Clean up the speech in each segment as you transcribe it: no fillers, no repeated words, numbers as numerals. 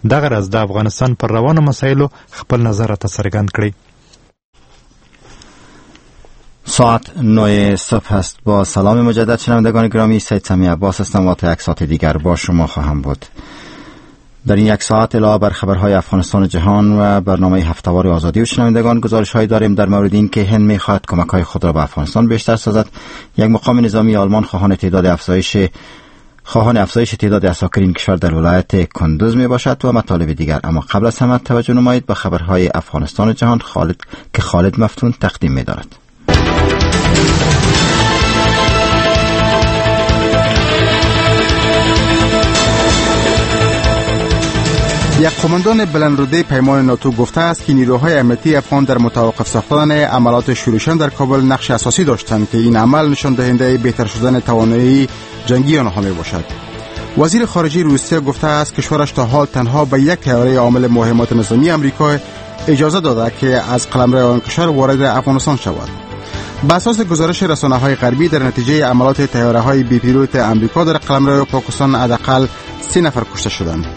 دغه راز د افغانستان پر روانو مسایلو خپل نظر راته څرګند کړي. ساعت 9 صبح است. با سلام مجدد شنوندگان گرامی، سید سمیع عباس هستم و تا یک ساعت دیگر با شما خواهم بود. در این یک ساعت علاوه بر خبرهای افغانستان و جهان و برنامه هفته‌وار آزادی و شنوندگان، گزارش‌هایی داریم در مورد این که هند می‌خواهد کمک‌های خود را به افغانستان بیشتر سازد. یک مقام نظامی آلمان خواهان افزایش تعداد عساکر کشور در ولایت کندوز می باشد و مطالب دیگر. اما قبل از همه توجه نمایید به خبرهای افغانستان و جهان که خالد مفتون تقدیم می دارد. یک قماندان بلندرتبه پیمان ناتو گفته است که نیروهای امنیتی افغان در متوقف ساختن عملات شورشیان در کابل نقش اساسی داشتند که این عمل نشان دهنده بهتر شدن توانایی جنگی آنها می باشد. وزیر خارجه روسیه گفته است کشورش تا حال تنها به یک طیاره عامل مهمات نظامی آمریکا اجازه داده که از قلمرو آن کشور وارد افغانستان شود. بر اساس گزارش رسانه‌های غربی در نتیجه عملات طیاره‌های بی پیلوت آمریکا در قلمرو پاکستان حداقل 3 نفر کشته شدند.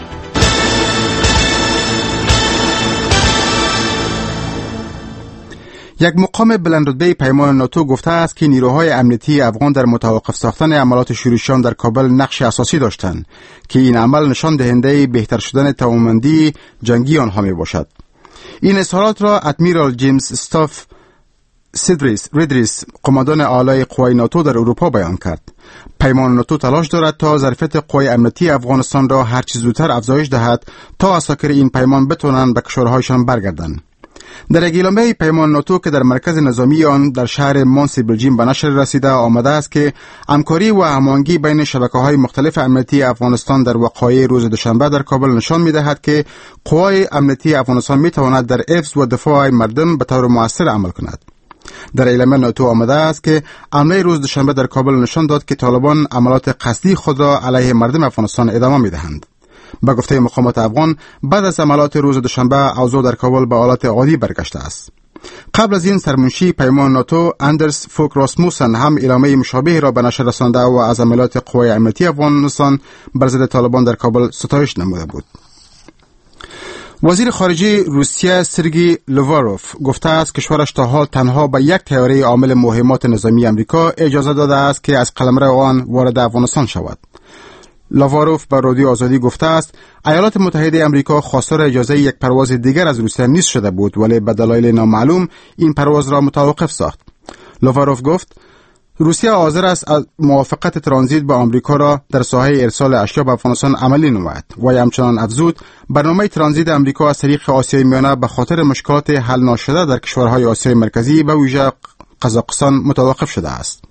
یک مقام بلندرتبه پیمان ناتو گفته است که نیروهای امنیتی افغان در متوقف ساختن عملات شورشیان در کابل نقش اساسی داشتند که این عمل نشان دهنده بهتر شدن توانمندی جنگی آنها می باشد. این اظهارات را ادمیرال جیمز استاف ریدریس، قماندان اعلی قوای ناتو در اروپا بیان کرد. پیمان ناتو تلاش دارد تا ظرفیت قوای امنیتی افغانستان را هر چه زودتر افزایش دهد تا عساکر این پیمان بتوانند به کشورهایشان برگردند. در اعلامیه پیمان ناتو که در مرکز نظامی آن در شهر مونسی بلژیم به نشر رسیده آمده است که همکاری و هماهنگی بین شبکه‌های مختلف امنیتی افغانستان در وقایع روز دوشنبه در کابل نشان می‌دهد که قوای امنیتی افغانستان می‌تواند در حفظ و دفاع مردم به طور مؤثر عمل کند. در اعلامیه ناتو آمده است که حمله روز دوشنبه در کابل نشان داد که طالبان عملات قصدی خود را علیه مردم افغانستان ادامه می‌دهند. با گفته مقامات افغان، بعد از عملات روز دوشنبه اوضاع در کابل به حالت عادی برگشته است. قبل از این سرمنشی پیمان ناتو اندرس فوک راسموسن هم اعلامیه مشابه را به نشر رسانده و از عملات قوای امنیتی افغانستان بر ضد طالبان در کابل ستایش نموده بود. وزیر خارجه روسیه سرگئی لاواروف گفته است کشورش تا حال تنها به یک طیاره عامل مهمات نظامی آمریکا اجازه داده است که از قلمرو آن وارد افغانستان شود. لاواروف به رادیو آزادی گفته است ایالات متحده آمریکا خواستار اجازه یک پرواز دیگر از روسیه نیز شده بود، ولی به دلایل نامعلوم این پرواز را متوقف ساخت. لاواروف گفت روسیه حاضر است از موافقت ترانزیت با آمریکا را در ساحه ارسال اشیا به افغانستان عملی نماید و همچنان افزود برنامه ترانزیت آمریکا از طریق آسیای میانه به خاطر مشکلات حل ناشده در کشورهای آسیای مرکزی به ویژه قزاقستان متوقف شده است.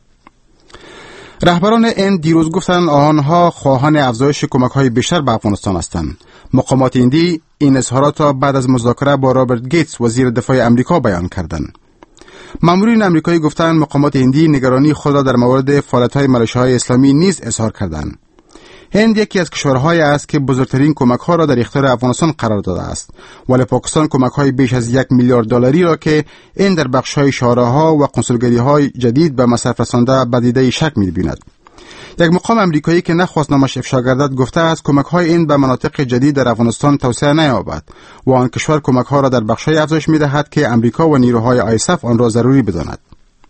رهبران هند دیروز گفتند آنها خواهان افزایش کمک‌های بیشتر به افغانستان هستند. مقامات هندی این اظهارات را بعد از مذاکره با رابرت گیتس وزیر دفاع آمریکا بیان کردند. مامورین آمریکایی گفتند مقامات هندی نگرانی خود را در مورد فعالیت‌های ملیشه‌های اسلامی نیز اظهار کردند. هند یکی از کشورهایی است که بزرگترین کمک‌ها را در اختیار افغانستان قرار داده است، ولی پاکستان کمک‌های بیش از 1 میلیارد دلاری را که این در بخش‌های شهرها و کنسولگری‌های جدید به مصرف رسانده به دیده شک می‌بیند. یک مقام آمریکایی که نخواست نامش افشا گردد گفته است کمک‌های این به مناطق جدید در افغانستان توسعه نیابد و آن کشور کمک‌ها را در بخش‌های افزایش می‌دهد که آمریکا و نیروهای آیسف آن را ضروری بداند.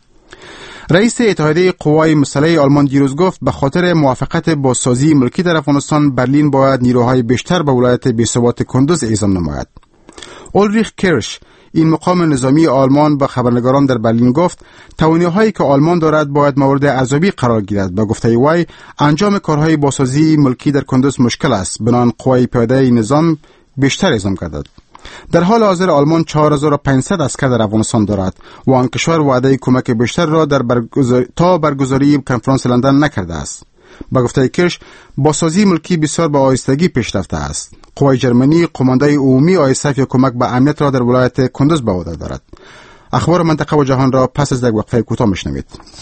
رئیس اتحادیه قوای مسلح آلمان دیروز گفت به خاطر موافقت بازسازی ملکی در افغانستان برلین باید نیروهای بیشتر به ولایت بی‌ثبات کندوز اعزام نماید. اولریخ کرش، این مقام نظامی آلمان به خبرنگاران در برلین گفت توانایی‌هایی که آلمان دارد باید مورد ارزیابی قرار گیرد. به گفته وی انجام کارهای بازسازی ملکی در کندوز مشکل است، بنابراین قوای پیاده نظام بیشتر اعزام گردد. در حال حاضر آلمان 4500 عسکر در افغانستان دارد و آن کشور وعده کمک بیشتر را تا برگزاری کنفرانس لندن نکرده است. با گفته کرش بازسازی ملکی بسیار با آهستگی پیش رفته است. قوای جرمنی قماندای عمومی آیسف یا کمک به امنیت را در ولایت کندوز به عهده دارد. اخبار منطقه و جهان را پس از یک وقفه کوتاه میشنوید.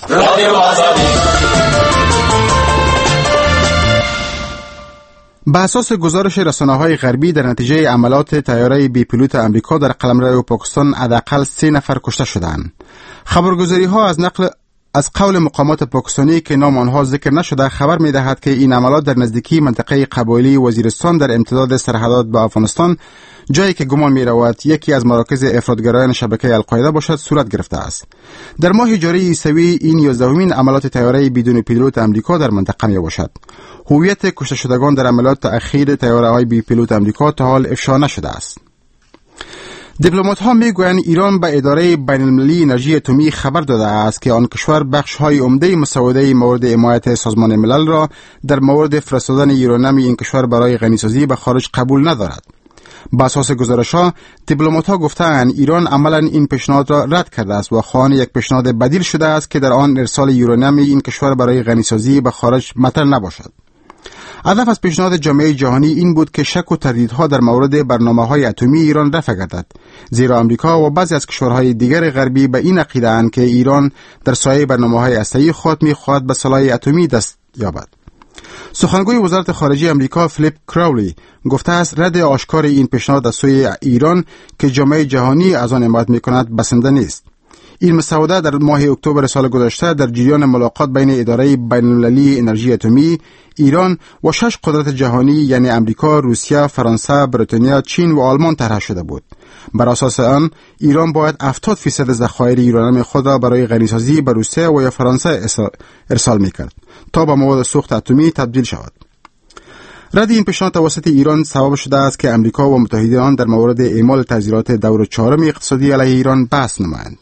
به اساس گزارش رسانه‌های غربی در نتیجه عملات طیاره بی پیلوت آمریکا در قلمرو پاکستان حداقل 3 نفر کشته شدند. خبرگزاری‌ها از قول مقامات پاکستانی که نام آنها ذکر نشده خبر می دهد که این عملات در نزدیکی منطقه قبایلی وزیرستان در امتداد سرحدات با افغانستان، جایی که گمان می رود یکی از مراکز افراطگرایان شبکه القاعده باشد، صورت گرفته است. در ماه جاری عیسوی این 11مین عملات طیاره بدون پیلوت امریکا در منطقه می باشد. هویت کشته شدگان در عملات اخیر طیاره‌های بی پیلوت امریکا تا حال افشا نشده است. دیپلمات ها میگویند ایران به اداره بین المللی انرژی اتمی خبر داده است که آن کشور بخش های عمده مسوده مورد حمایت سازمان ملل را در مورد فرستادن یورانیم این کشور برای غنیسازی به خارج قبول ندارد. بر اساس گزارش‌ها، دیپلمات‌ها گفتند ایران عملاً این پیشنهاد را رد کرده است و خواهان یک پیشنهاد بدیل شده است که در آن ارسال یورانیم این کشور برای غنیسازی به خارج مطرح نباشد. هدف از پیشنهاد جامعه جهانی این بود که شک و تردیدها در مورد برنامه‌های اتمی ایران رفع گردد، زیرا آمریکا و بعضی از کشورهای دیگر غربی به این عقیده اند که ایران در سایه برنامه‌های هسته‌ای خود می‌خواهد به سلاح اتمی دست یابد. سخنگوی وزارت خارجه امریکا فلیپ کراولی گفته است رد آشکار این پیشنهاد از سوی ایران که جامعه جهانی از آن حمایت می‌کند بسنده نیست. این مسوده در ماه اکتبر سال گذشته در جریان ملاقات بین اداره بین‌المللی انرژی اتمی، ایران و 6 قدرت جهانی یعنی امریکا، روسیه، فرانسه، بریتانیا، چین و آلمان طرح شده بود. بر اساس آن ایران باید 70% ذخایر یورانیم خود را برای غنیسازی به روسیه و یا فرانسه ارسال می‌کرد تا به مواد سوخت اتمی تبدیل شود. رد این پیشنهاد توسط ایران سبب شده است که امریکا و متحدان در مورد اعمال تعزیرات دور 4 اقتصادی علیه ایران بحث نمایند.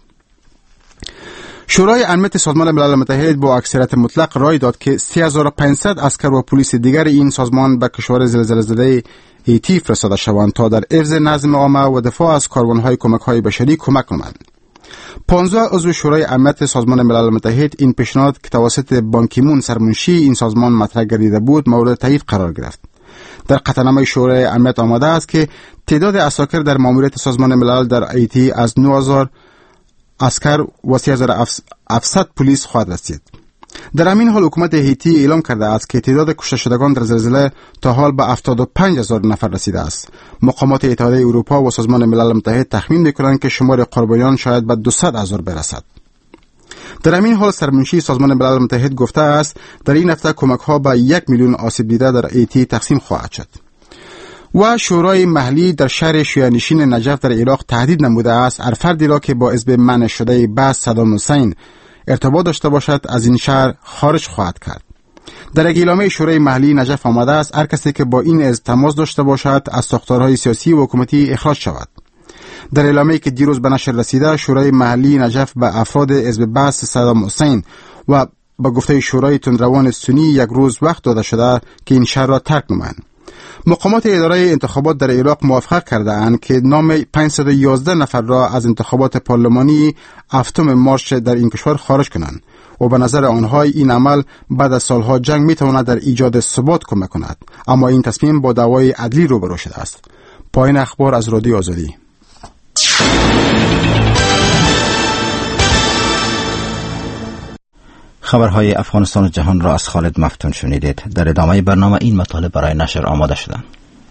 شورای امنیت سازمان ملل متحد با اکثریت مطلق رای داد که 3500 عسکر و پلیس دیگر این سازمان به کشور زلزله زده هیتی فرستاده شوند تا در حفظ نظم عامه و دفاع از کاروانهای کمک‌های بشری کمک کنند. 15 عضو شورای امنیت سازمان ملل متحد این پیشنهاد که توسط بان کی مون سرمنشی این سازمان مطرح گردیده بود مورد تایید قرار گرفت. در قطعنامه شورای امنیت آمده است که تعداد عساکر در ماموریت سازمان ملل در هیتی از 9000 عسکر و 3700 پلیس خواهد رسید. در همین حال حکومت هیتی اعلام کرده است که تعداد کشته شدگان در زلزله تا حال به 75000 نفر رسیده است. مقامات اتحادیه اروپا و سازمان ملل متحد تخمین می‌کنند که شمار قربانیان شاید به 200,000 برسد. در همین حال سرمنشی سازمان ملل متحد گفته است در این هفته کمک‌ها به 1 میلیون آسیب دیده در هیتی تقسیم خواهد شد. و شورای محلی در شهر شیعه‌نشین نجف در عراق تهدید نموده است هر فردی را که با حزب منع شده بعث صدام حسین ارتباط داشته باشد از این شهر خارج خواهد کرد. در اعلامیه شورای محلی نجف آمده است هر کسی که با این حزب تماس داشته باشد از ساختارهای سیاسی و حکومتی اخراج شود. در اعلامیه‌ای که دیروز به نشر رسیده، شورای محلی نجف به افراد حزب بعث صدام حسین و با گفته شورای تندروان سنی 1 روز وقت داده شده که این شهر را ترک نمایند. مقامات اداره انتخابات در عراق موافقت کرده اند که نام 511 نفر را از انتخابات پارلمانی 7 مارس در این کشور خارج کنند و به نظر آنها این عمل بعد از سالها جنگ میتواند در ایجاد ثبات کمک کند، اما این تصمیم با دعوای عدلی روبرو شده است. پایان اخبار از رادیو آزادی. خبرهای افغانستان و جهان را از خالد مفتون شنیدید. در ادامه برنامه این مطالب برای نشر آماده شدند.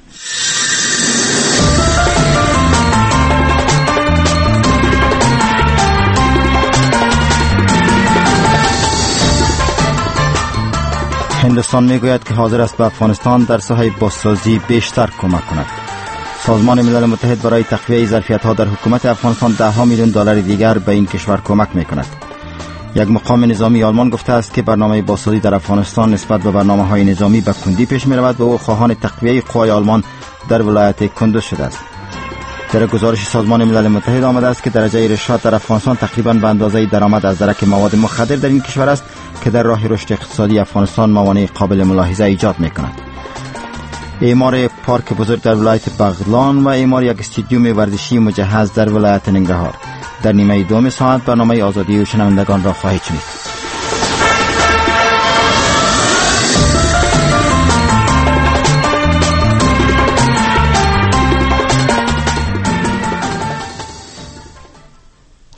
هندوستان میگوید که حاضر است به افغانستان در ساحه بازسازی بیشتر کمک کند. سازمان ملل متحد برای تقویت ظرفیت‌ها در حکومت افغانستان 10 میلیون دلار دیگر به این کشور کمک میکند. یک مقام نظامی آلمان گفته است که برنامه بازسازی در افغانستان نسبت به برنامه‌های نظامی به کندی پیش می‌رود و او خواهان تقویت قوای آلمان در ولایت کندوز شده است. در گزارش سازمان ملل متحد آمده است که درجه رشد در افغانستان تقریباً به اندازه درآمد از درک مواد مخدر در این کشور است که در راه رشد اقتصادی افغانستان موانع قابل ملاحظه ایجاد می‌کند. اعمار پارک بزرگ در ولایت بغلان و اعمار یک استادیوم ورزشی مجهز در ولایت ننگرهار. در نیمه دوم ساعت برنامه آزادی و شنوندگان را خواهید شنید.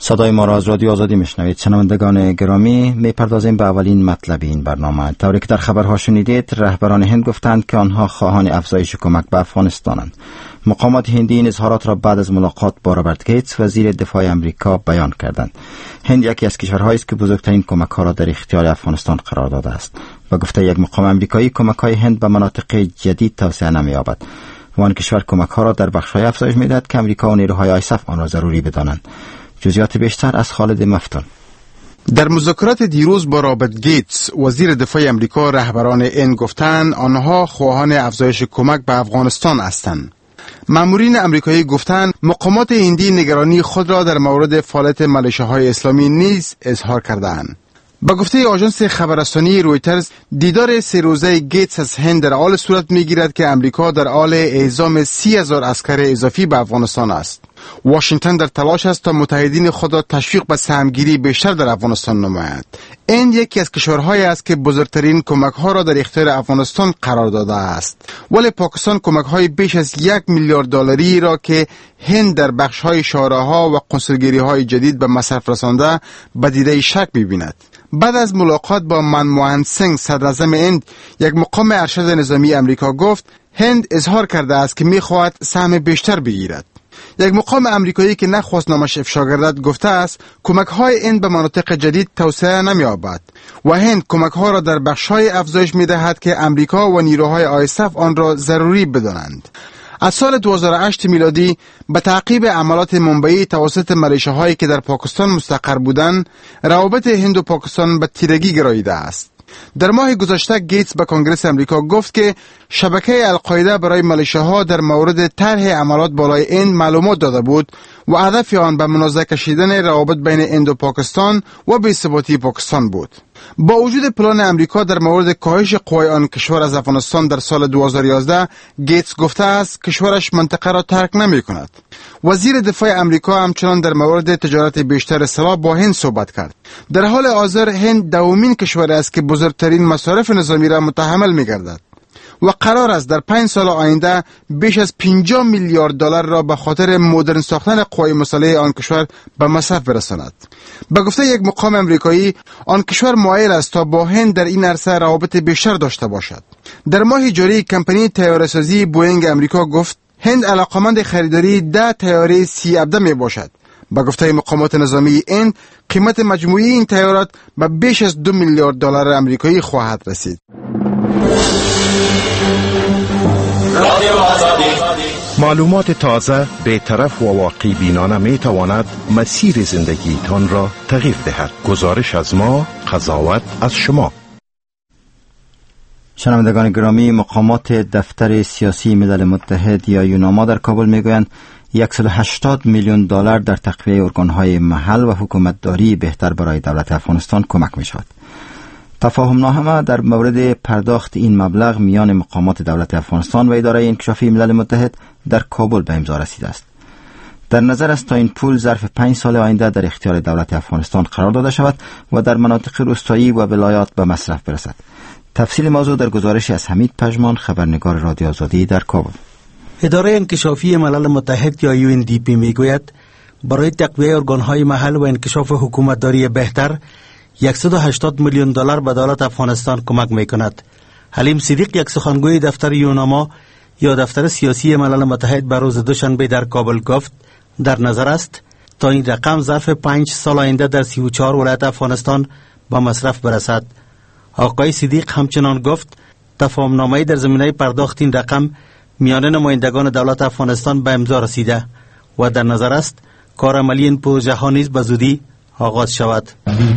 صدای ما را از رادیو آزادی میشنوید. شنوندگان گرامی، میپردازیم به اولین مطلب این برنامه. طوری که در خبرها شنیدید، رهبران هند گفتند که آنها خواهان افزایش کمک به افغانستانند. مقامات هندی این اظهارات را بعد از ملاقات با رابرت گیتس وزیر دفاع امریکا بیان کردند. هند یکی از کشورهایی است که بزرگترین کمک ها را در اختیار افغانستان قرار داده است. به گفته یک مقام امریکایی، کمک های هند به مناطق جدید توسعه نمی‌یابد. وان کشور کمک ها را در بخش‌های افزایش می‌دهد که امریکا و نیروهای آیساف آن را ضروری بدانند. جزئیات بیشتر از خالد مفتون. در مذاکرات دیروز با رابرت گیتس وزیر دفاع امریکا، رهبران هند گفتند آنها خواهان افزایش کمک به افغانستان هستند. مامورین امریکایی گفتند مقامات هندی نگرانی خود را در مورد فعالیت ملیشه‌های اسلامی نیز اظهار کردند. با گفته آژانس خبررسانی رویترز، دیدار 3 روزه گیتس از هند در حال صورت می‌گیرد که امریکا در حال اعزام 30,000 عسکر اضافی به افغانستان است. واشنگتن در تلاش است تا متحدین خود را تشویق به سهمگیری بیشتر در افغانستان نماید. این یکی از کشورهایی است که بزرگترین کمک‌ها را در اختیار افغانستان قرار داده است. ولی پاکستان کمک‌های بیش از 1 میلیارد دلاری را که هند در بخش‌های شاهراه‌ها و کنسولگری‌های جدید به مصرف رسانده به دیده شک می‌بیند. بعد از ملاقات با منموهن سینگ، صدراعظم هند، یک مقام ارشد نظامی امریکا گفت هند اظهار کرده است که می‌خواهد سهم بیشتر بگیرد. یک مقام امریکایی که نخواست نامش افشا گردد گفته است کمک‌های هند به مناطق جدید توسعه نمی‌یابد و هند کمک‌ها را در بخش‌های افزایش می‌دهد که امریکا و نیروهای آیساف آن را ضروری بدانند. از سال 2008 میلادی به تعقیب عملیات منبعی توسط ملیشه‌هایی که در پاکستان مستقر بودند، روابط هند و پاکستان به تیرگی گراییده است. در ماه گذشته گیتس به کنگره امریکا گفت که شبکه القاعده برای ملیشه‌ها در مورد طرح عملیات بالای هند معلومات داده بود و هدف آن به منازعه کشیدن روابط بین هند و پاکستان و بی‌ثباتی پاکستان بود. با وجود پلان امریکا در مورد کاهش قوای آن کشور از افغانستان در سال 2011، گیتس گفته است کشورش منطقه را ترک نمی کند. وزیر دفاع امریکا همچنان در مورد تجارت بیشتر سلاح با هند صحبت کرد. در حال حاضر هند دومین کشور است که بزرگترین مصارف نظامی را متحمل می گردد و قرار است در 5 سال آینده بیش از 50 میلیارد دلار را به خاطر مدرن ساختن قوای مسلح آن کشور به مصرف برساند. به گفته یک مقام امریکایی، آن کشور مایل است تا با هند در این عرصه روابط بیشتر داشته باشد. در ماه جاری کمپانی طیاره‌سازی بوئینگ امریکا گفت هند علاقمند خریداری 10 طیاره C-17 می باشد. به گفته مقامات نظامی هند، قیمت مجموعی این طیارات به بیش از 2 میلیارد دلار آمریکایی خواهد رسید. معلومات تازه، بی‌طرف و واقعی بینانه می تواند مسیر زندگی تان را تغییر دهد. گزارش از ما، قضاوت از شما. شنوندگان گرامی، مقامات دفتر سیاسی ملل متحد یا یوناما در کابل میگویند 180 میلیون دلار در تقویه ارگان‌های محل و حکومتداری بهتر برای دولت افغانستان کمک می‌شود. تفاهمنامه در مورد پرداخت این مبلغ میان مقامات دولت افغانستان و اداره انکشافی ملل متحد در کابل به امضا رسیده است. در نظر است تا این پول ظرف 5 سال آینده در اختیار دولت افغانستان قرار داده شود و در مناطق روستایی و ولایات به مصرف برسد. تفصیل موضوع در گزارشی از حمید پژمان، خبرنگار رادیو آزادی در کابل. اداره انکشافی ملل متحد یا UNDP میگوید برای تقویه ارگان‌های محل و انکشاف حکومتداری بهتر 180 میلیون دلار به دولت افغانستان کمک میکند. حلیم صدیق، یک سخنگوی دفتر یوناما یا دفتر سیاسی ملل متحد، به روز دوشنبه در کابل گفت در نظر است تا این رقم ظرف 5 سال آینده در 34 ولایت افغانستان به مصرف برسد. آقای صدیق همچنان گفت تفاهمنامه‌ای در زمینه پرداخت این رقم میان نمایندگان دولت افغانستان به امضا رسیده و در نظر است کار عملی این پروژه ها نیز به زودی آغاز شود.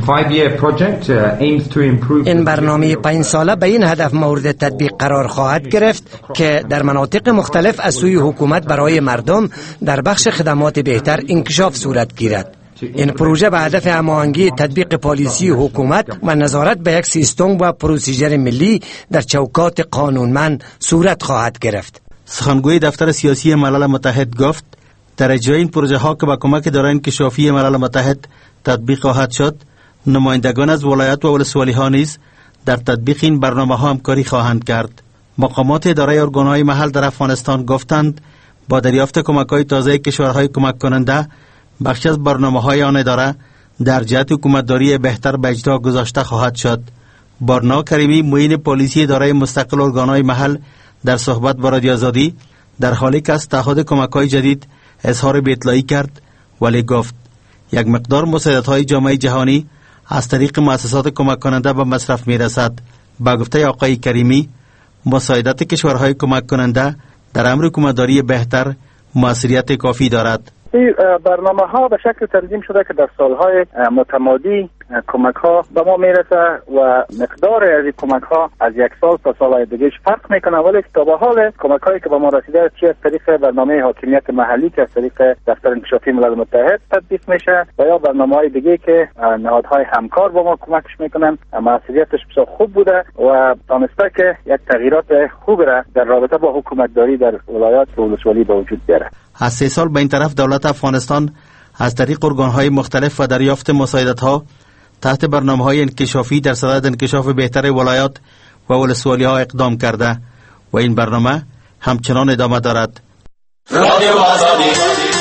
این برنامه 5 ساله به این هدف مورد تطبیق قرار خواهد گرفت که در مناطق مختلف از سوی حکومت برای مردم در بخش خدمات بهتر انکشاف صورت گیرد. این پروژه به هدف هماهنگی تطبیق پالیسی حکومت و نظارت به یک سیستم و پروسیجر ملی در چوکات قانونمند صورت خواهد گرفت. سخنگوی دفتر سیاسی ملل متحد گفت در اجرای این پروژه ها که با کمک اداره انکشافی ملل متحد تطبیق خواهد شد، نمایندگان از ولایت و ولسوالی ها نیز در تطبیق این برنامه ها همکاری خواهند کرد. مقامات اداره ارگان‌های محل در افغانستان گفتند با دریافت کمک‌های تازه کشورهای کمک کننده بخش از برنامه‌های آن اداره در جهت حکومتداری بهتر به اجرا گذاشته خواهد شد. بارنا کریمی معین پلیسی اداره مستقل ارگان‌های محل در صحبت با رادیو آزادی در حالی که از تعهد کمک‌های جدید اظهار بی‌اطلاعی کرد، ولی گفت یک مقدار مساعدت‌های جامعه جهانی از طریق مؤسسات کمک کننده به مصرف می‌رسد. با گفته آقای کریمی، مساعدت کشورهای کمک کننده در امر حکومتداری بهتر موثریت کافی دارد. این برنامه ها به شکل تنظیم شده که در سالهای متمادی کمک ها به ما میرسه و مقدار از این کمک ها از یک سال تا سال دیگه فرق میکنه، ولی تا به حال کمک هایی که به ما رسیده چه از طریق برنامه حاکمیت محلی که از طریق دفتر انکشافی ملل متحد تطبیق میشه و یا برنامه های دیگه که نهادهای همکار با ما کمکش میکنن، موثریتش بسیار خوب بوده و تانسته که یک تغییرات خوب را در رابطه با حکومتداری در ولایات و ولسوالی به وجود بیاره. از 3 سال به این طرف دولت افغانستان از طریق ارگان‌های مختلف و دریافت مساعدت‌ها تحت برنامه‌های انکشافی در صدد انکشاف بهتر ولایات و ولسوالی‌ها اقدام کرده و این برنامه همچنان ادامه دارد. رادیو آزادی.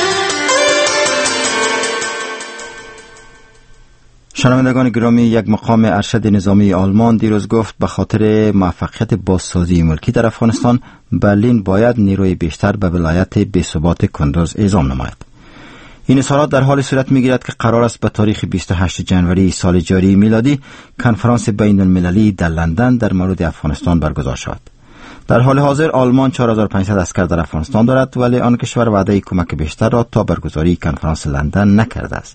شنوندگان گرامی، یک مقام ارشد نظامی آلمان دیروز گفت به خاطر موفقیت بازسازی ملکی در افغانستان برلین باید نیروی بیشتر به ولایت بی‌ثبات کندوز اعزام نماید. این اظهارات در حال صورت می‌گیرد که قرار است به تاریخ 28 جنوری سال جاری میلادی کنفرانس بین المللی در لندن در مورد افغانستان برگزار شود. در حال حاضر آلمان 4500 عسکر در افغانستان دارد، ولی آن کشور وعده کمک بیشتر را تا برگزاری کنفرانس لندن نکرده است.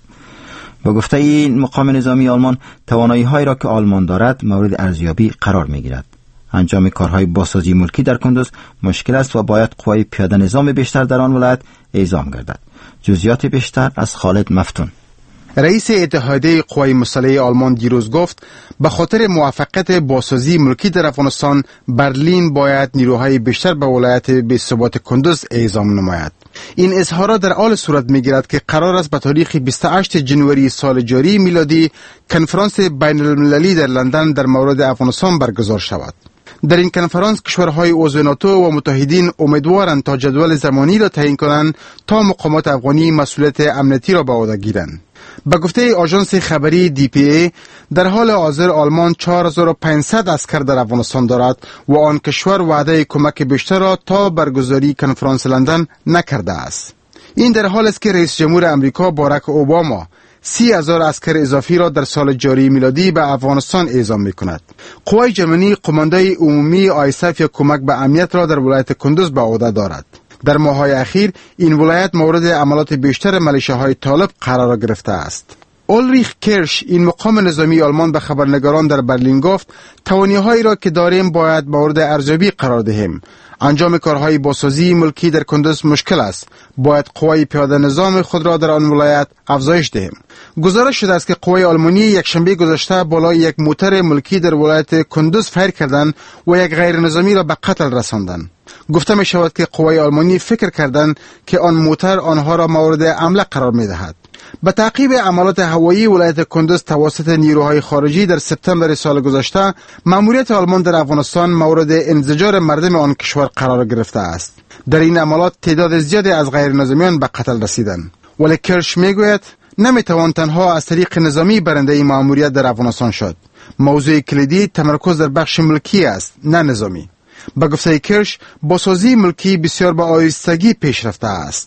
با گفته این مقام نظامی آلمان، توانایی‌هایی را که آلمان دارد مورد ارزیابی قرار می‌گیرد. انجام کارهای بازسازی ملکی در کندوز مشکل است و باید قوای پیاده نظام بیشتر در آن ولایت اعزام گردد. جزئیات بیشتر از خالد مفتون. رئیس اتحادیه قوای مسلحه آلمان دیروز گفت به خاطر موفقیت بازسازی ملکی در افغانستان برلین باید نیروهای بیشتر به ولایت بی‌ثبات کندوز اعزام نماید. این اظهارات در حال صورت می‌گیرد که قرار است به تاریخ 28 جنوری سال جاری میلادی کنفرانس بین المللی در لندن در مورد افغانستان برگزار شود. در این کنفرانس کشورهای عضو ناتو و متحدین امیدوارند تا جدول زمانی را تعیین کنند تا مقامات افغانی مسئولیت امنیتی را به عهده گیرند. به گفته آژانس خبری DPA در حال حاضر آلمان 4500 عسکر در افغانستان دارد و آن کشور وعده کمک بیشتر را تا برگزاری کنفرانس لندن نکرده است. این در حال است که رئیس جمهور امریکا باراک اوباما 30,000 عسکر اضافی را در سال جاری میلادی به افغانستان اعزام می‌کند. قوای جرمنی قماندای عمومی ISAF یا کمک به امنیت را در ولایت کندوز به عهده دارد. در ماه‌های اخیر این ولایت مورد عملات بیشتر ملیشه‌های طالب قرار گرفته است. اولریخ کرش، این مقام نظامی آلمان، به خبرنگاران در برلین گفت توانایی‌هایی را که داریم باید مورد ارزیابی قرار دهیم. انجام کارهای بازسازی ملکی در کندوز مشکل است. باید قوای پیاده نظام خود را در آن ولایت افزایش دهیم. گزارش شده است که قوای آلمانی یک شنبه گذشته بالای یک موتر ملکی در ولایت کندوز فایر کردند و یک غیر نظامی را به قتل رساندند. گفته می شود که قوای آلمانی فکر کردند که آن موتر آنها را مورد حمله قرار می دهد. به تعقیب عملات هوایی ولایت کندوز توسط نیروهای خارجی در سپتامبر سال گذشته، مأموریت آلمان در افغانستان مورد انزجار مردم آن کشور قرار گرفته است. در این عملات تعداد زیادی از غیر نظامیان به قتل رسیدند. ولی کرش میگوید نمیتوان تنها از طریق نظامی برنده این مأموریت در افغانستان شد. موضوع کلیدی تمرکز در بخش ملکی است، نه نظامی. به گفته کرش، بازسازی ملکی بسیار با آهستگی پیش رفته است.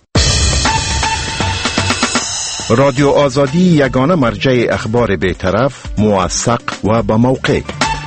رادیو آزادی یگانه مرجع اخبار بی‌طرف، موثق و با موقع.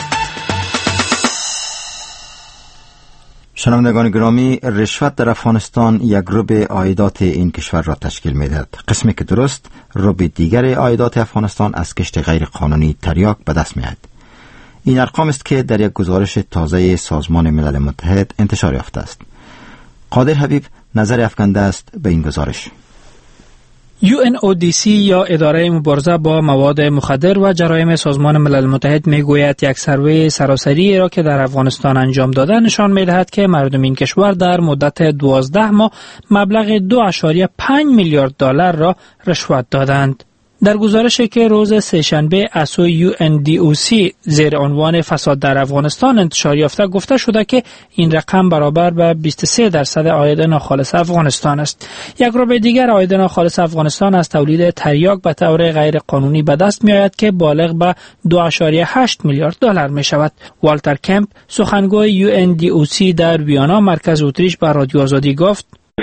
شنوندگان گرامی، رشوت در افغانستان یک ربع عایدات این کشور را تشکیل می‌دهد. قسمی که درست ربع دیگر عایدات افغانستان از کشت غیر قانونی تریاک به دست می‌آید. این ارقام است که در یک گزارش تازه سازمان ملل متحد انتشار یافته است. قادر حبیب نظر افکنده است به این گزارش. UNODC یا اداره مبارزه با مواد مخدر و جرایم سازمان ملل متحد میگوید یک سروی سراسری را که در افغانستان انجام داده نشان میدهد که مردم این کشور در مدت 12 ماه مبلغ 2.5 میلیارد دلار را رشوت دادند. در گزارشی که روز سه‌شنبه از سوی UNDOC زیر عنوان فساد در افغانستان انتشار یافته گفته شده که این رقم برابر به 23% عاید ناخالص افغانستان است. یک ربع دیگر عاید ناخالص افغانستان از تولید تریاک به طور غیر قانونی به دست می آید که بالغ به 2.8 میلیارد دلار می شود. والتر کمپ سخنگوی UNDOC در ویانا مرکز اتریش به رادیو آزادی گفت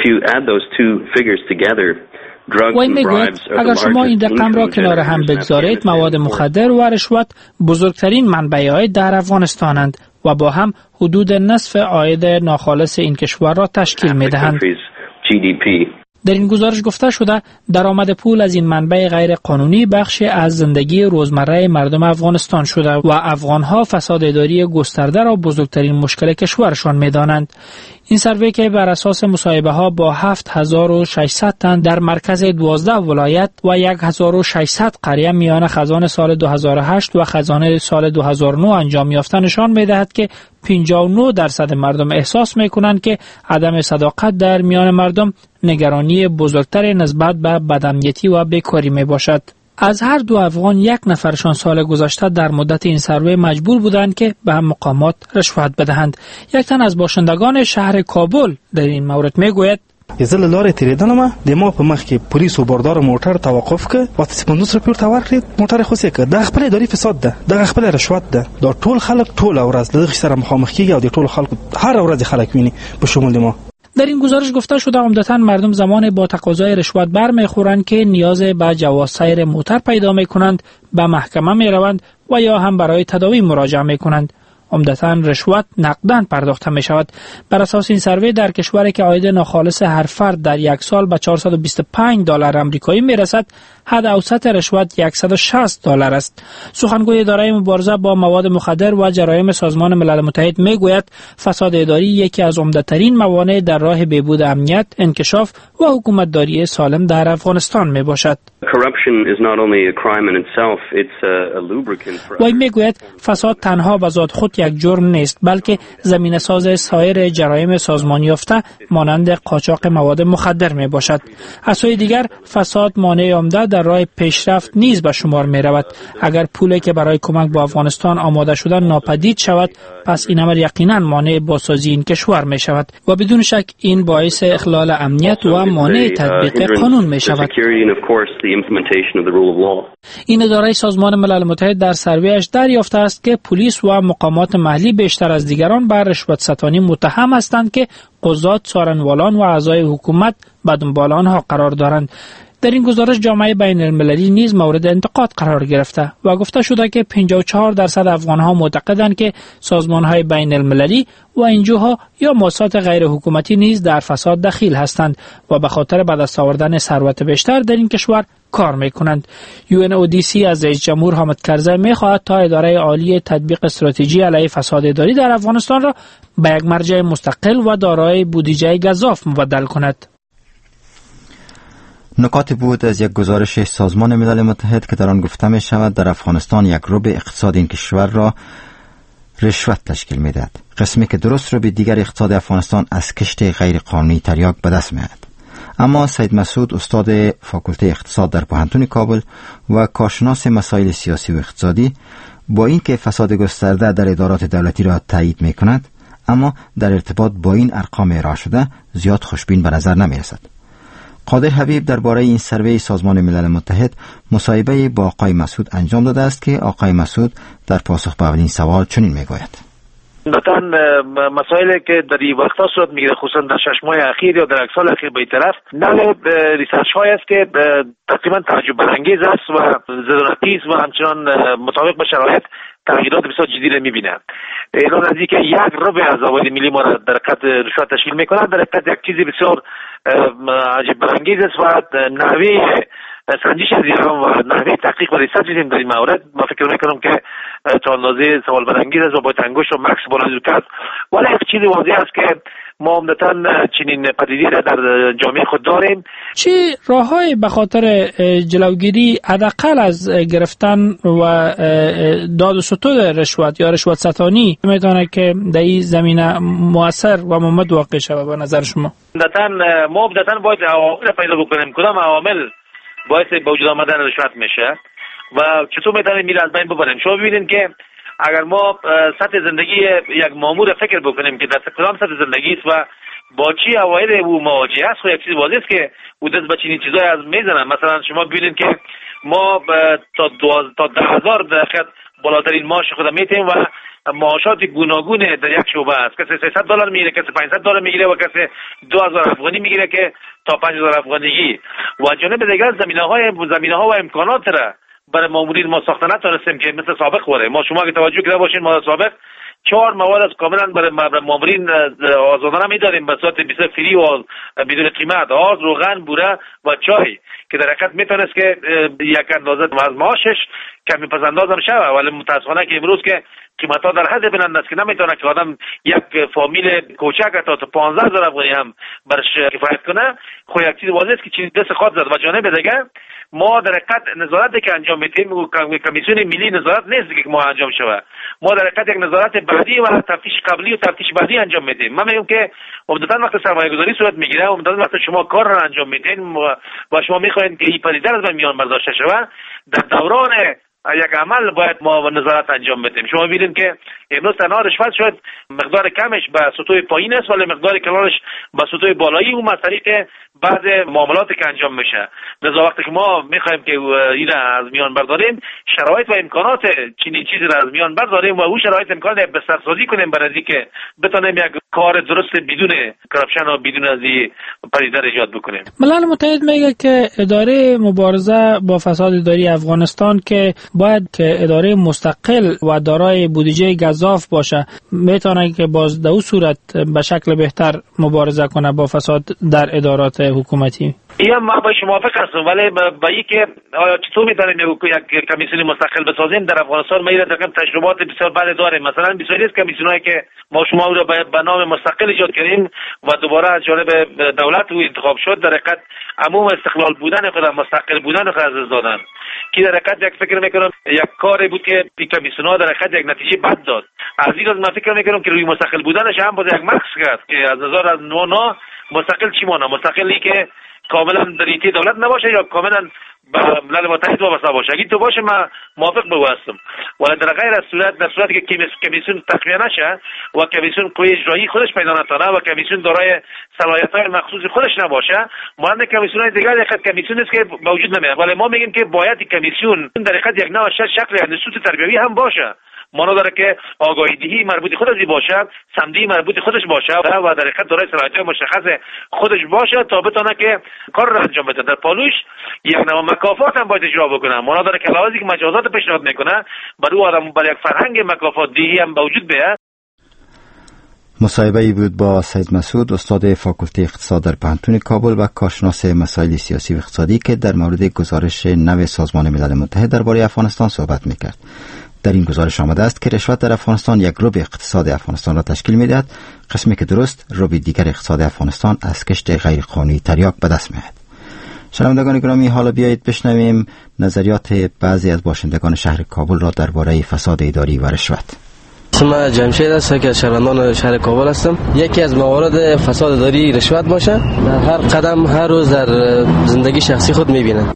وی میگوید اگر شما این رقم را کنار هم بگذارید مواد مخدر و رشوت بزرگترین منبع عاید در افغانستانند و با هم حدود نصف عاید ناخالص این کشور را تشکیل میدهند. در این گزارش گفته شده درآمد پول از این منبع غیر قانونی بخشی از زندگی روزمره مردم افغانستان شده و افغانها فساد اداری گسترده را بزرگترین مشکل کشورشان می‌دانند. این سروی که بر اساس مصاحبه ها با 7600 تن در مرکز 12 ولایت و 1600 قریه میان خزان سال 2008 و خزان سال 2009 انجام یافته نشان می‌دهد که 59% مردم احساس می‌کنند که عدم صداقت در میان مردم نگرانی بزرگتر نسبت به بدامنیتی و بیکاری میباشد. از هر دو افغان یک نفرشان سال گذشته در مدت این سروی مجبور بودند که به مقامات رشوت بدهند. یک تن از باشندگان شهر کابل در این مورد میگوید ازل لارې تیریدنه د ما په مخ کې پولیس و باردار موټر توقف ک وخت 50 روپیه ته ورکړي موټر خو سې ک د خپل اداري فساد ده د خپل رشوت ده دا ټول خلک ټول ورځ له سره مخامخ کیږي او د ټول خلکو هر ورځ خلک ویني به شمول ما. در این گزارش گفته شده عمدتاً مردم زمان با تقاضای رشوت برمیخورند که نیاز به جواز سیر موتر پیدا میکنند، به محکمه میروند و یا هم برای تداوی مراجعه میکنند. عمدتاً رشوت نقداً پرداخته می شود. بر اساس این سروی در کشوری که عاید ناخالص هر فرد در یک سال به $425 آمریکایی می رسد، حد اوسط رشوت $160 است. سخنگوی اداره مبارزه با مواد مخدر و جرایم سازمان ملل متحد می گوید فساد اداری یکی از عمده‌ترین موانع در راه بهبود امنیت، انکشاف و حکومتداری سالم در افغانستان می باشد. وی می گوید فساد تنها به ذات خود یک جرم نیست، بلکه زمینه ساز سایر جرایم سازمانی یافته مانند قاچاق مواد مخدر می باشد. از سوی دیگر فساد مانع عمده در راه پیشرفت نیز به شمار می رود. اگر پولی که برای کمک به افغانستان آماده شدن ناپدید شود، پس این امر یقینا مانع بازسازی این کشور می شود و بدون شک این باعث اخلال امنیت و مانع تطبیق قانون می شود. این اداره سازمان ملل متحد در سرویش دریافته است که پلیس و مقامات محلی بیشتر از دیگران بر رشوت ستانی متهم هستند که قضات، سارنوالان و اعضای حکومت به دنبال آنها قرار دارند. در این گزارش جامعه بین المللی نیز مورد انتقاد قرار گرفته و گفته شده که 54% افغانها معتقدند که سازمانهای بین المللی و انجوها یا مؤسسات غیر حکومتی نیز در فساد دخیل هستند و به خاطر به دست آوردن ثروت بیشتر در این کشور کار میکنند. UNODC از رئیس جمهور حامد کرزی میخواهد تا اداره عالی تطبیق استراتژی علیه فساد اداری در افغانستان را به یک مرجع مستقل و دارای بودجه گزاف مبدل کند. نکات بود از یک گزارش سازمان ملل متحد که در آن گفته می شود در افغانستان یک ربع اقتصاد این کشور را رشوت تشکیل می دهد. قسمی که درست ربع دیگر اقتصاد افغانستان از کشت غیر قانونی تریاک به دست می آید. اما سید مسعود استاد فاکولته اقتصاد در پوهنتون کابل و کارشناس مسائل سیاسی و اقتصادی با اینکه فساد گسترده در ادارات دولتی را تایید می کند، اما در ارتباط با این ارقام ارائه شده زیاد خوشبین به نظر نمی رسد. قادر حبیب درباره این سروی سازمان ملل متحد مصاحبه با آقای مسعود انجام داده است که آقای مسعود در پاسخ به اولین سوال چنین میگوید: مثلا مسائلی که در این وقتا صورت میگیره، خصوصا در 6 ماه اخیر یا در یک سال اخیر به این طرف نوع ریسرچ های است که تقریبا تعجب برانگیز است و زدونتیز و همچنان مطابق با شرایط تغییرات بسیار جدی را میبینه. اعلام نزدیک یک ربع از آبادی ملی ما را در خط رشوت تشکیل میکنند. در حقیقت یک چیزی بسیار عجیب برانگیز است و نحوه سنجش زیران و نحوه تحقیق و ریسرچ در این مورد ما فکر میکنم که تا اندازه سوال برانگیز است و باید انگشت و مکس بلند کرد. ولی یک چیزی واضح است که ما عمدتاً چنین پدیده‌ای را در جامعه خود داریم. چه راه‌هایی به خاطر جلوگیری حداقل از گرفتن و داد و ستود رشوت یا رشوت ستانی میتونه که در این زمینه مؤثر و ممد واقع شود به نظر شما؟ ما عمدتاً باید عوامل پیدا بکنیم. کدام عوامل باعث به وجود آمدن رشوت میشه و چطور میتونیم میره از بین ببریم. شما ببینید که اگر ما سطح زندگی یک مامور فکر بکنیم که در کدام سطح زندگی است و با چی اوایل او مواجه است، خب یک چیز واضحه است که او دست به چنین چیزای از میزنن. مثلا شما ببینید که ما تا 10,000 درصد بالاترین معاش خود میتیم و معاشات گوناگون در یک شعبه است. کسی $300 میگیره، کسی $500 میگیره و کسی 2,000 افغانی میگیره که تا 5,000 افغانیگی. و جانب دیگر زمینه‌ها و امکانات را برای مامورین ما ساخته نتونستیم که مثل سابق بوده. ما شما که توجه کرده باشین ما سابق 4 مواد از کاملا برای مامورین آزادانه میدادیم به صورت بسیار فری و بدون قیمت: آرد، روغن، بوره و چای که در حقیقت میتونست که یک اندازه از معاشش کمی پس انداز هم شود. ولی متاسفانه که امروز که قیمت‌ها در حد بلند است که نمیتونه که آدم یک فامیل کوچک تا 15,000 افغانی هم برش کفایت کنه، خب یک چیز واضحه است که چیز دست خود زد. و جانب دیگه ما در حقیقت نظارتی که انجام میدیم کمیسیون ملی نظارت نیست که ما انجام شود. ما در حقیقت یک نظارت بعدی و تفتیش قبلی و تفتیش بعدی انجام میدیم. من میگم که عمدتاً وقت سرمایه‌گذاری صورت میگیره، عمدتاً وقت شما کار را انجام میدین و شما میخواین که این پدیده از میان برداشته شود، در دوران یک عمل باید ما نظارت انجام بدیم. شما ببینید که امروز تنها رشوت شد مقدار کمش به سطوح پایین است ولی مقدار کلانش به سطوح بالایی و از طریق بعض معاملاتی که انجام میشه. لذا وقتی که ما میخوایم که این از میان برداریم، شرایط و امکانات چنین چیزی را از میان برداریم و اون شرایط امکانات بسازی کنیم برای اینکه بتونیم یک کار درست بدون کرپشن و بدون از این پدیده ایجاد بکنیم. ملل متحد میگه که اداره مبارزه با فساد اداری افغانستان که باید که اداره مستقل و دارای بودجه گزاف باشه، میتونه که باز در اون صورت به شکل بهتر مبارزه کنه با فساد در ادارات حکومتی. این ما با شما موافق هستم، ولی با اینکه آیا چطور میتونیم یک کمیسیون مستقل بسازیم در افغانستان؟ ما ایران تجربات بسیار بد داریم. مثلا بسیاری از کمیسیونایی که ما شما رو به نام مستقل ایجاد کردیم و دوباره از جانب دولت او انتخاب شد، در حقیقت عموم استقلال بودن خود، مستقل بودن خود از دادن که در حقیقت یک فکر میکنم یک کاری بود که این کمیسیون‌ها در حقیقت یک نتیجه بد داد. از این من فکر میکنم که روی مستقل بودنش هم باید یک مکس کرد که از نظر از نونا مستقل چی مونه؟ مستقلی که کاملا در ایتی دولت نباشه یا کاملا به ملل متحد وابسته باشه. اگه تو باشه من موافق به هستم، ولی در غیر از صورت، در صورتی که کمیسیون تقویه نشه و کمیسیون قوی اجرایی خودش پیدا نکنه و کمیسیون دارای صلاحیت‌های مخصوص خودش نباشه، مانند کمیسیون‌های دیگر در کمیسیون است که موجود نمیاد. ولی ما میگیم که باید کمیسیون در حقیقت یک نوع شکل انستیتوت تربیوی هم باشه، مانا داره که آگاهی دهی مربوط خودش باشه، سمدی مربوط خودش باشه و در حقیقت دارای صلاحیت مشخص خودش باشه تا بتونه که کار را انجام بده. در پالوش یک نوع مکافات هم باید اجرا بکنه، مانا داره که لازمی که مجازات پیشنهاد میکنه برای آدم برای یک فرهنگ مکافات دهی هم موجود بیاد. مصاحبه ای بود با سید مسعود، استاد فاکولته اقتصاد در پانتون کابل و کارشناس مسائل سیاسی و اقتصادی که در مورد گزارش نو سازمان ملل متحد درباره افغانستان صحبت میکرد. در این گزارش آمده است که رشوت در افغانستان یک ربع اقتصاد افغانستان را تشکیل می‌دهد، قسمی که درست ربع دیگر اقتصاد افغانستان از کشت غیرقانونی تریاک به دست می‌آید. شنوندگان گرامی، حالا بیایید بشنویم نظریات بعضی از باشندگان شهر کابل را درباره فساد اداری و رشوت. اسم جمشید است که از شهروندان شهر کابل هستم. یکی از موارد فساد اداری رشوت باشه، در هر قدم هر روز در زندگی شخصی خود می‌بینند.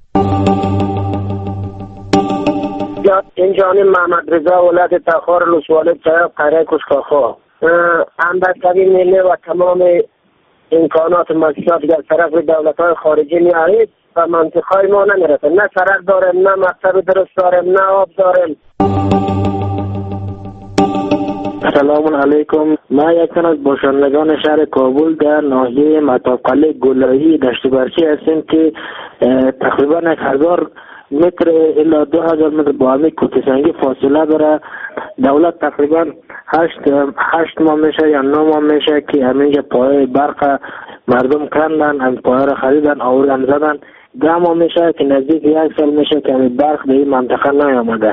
این جانب محمد رضا ولایت تخار لسواله طرف قره کشکاخا همبستگی ملی و تمام امکانات مجلسات در طرف دولت‌های خارجی می‌آید و منطقه‌های ما نمی‌رسه. نه سرک داریم، نه مکتب درست داریم، نه آب داریم. سلام علیکم. ما یکن از باشندگان شهر کابل در ناحیه مطابقله گلایی دشت برچی هستیم که تقریبا 1000 متر الا 2000 متر با همی کوتسنگی فاصله داره. دولت تقریبا 8 ماه میشه یا 9 ماه میشه که همینجا پایه برق مردم کندن، هم پایه را خریدن آوردن زدن. 10 ماه میشه که نزدیک 1 سال میشه که همین برق به این منطقه نیامده.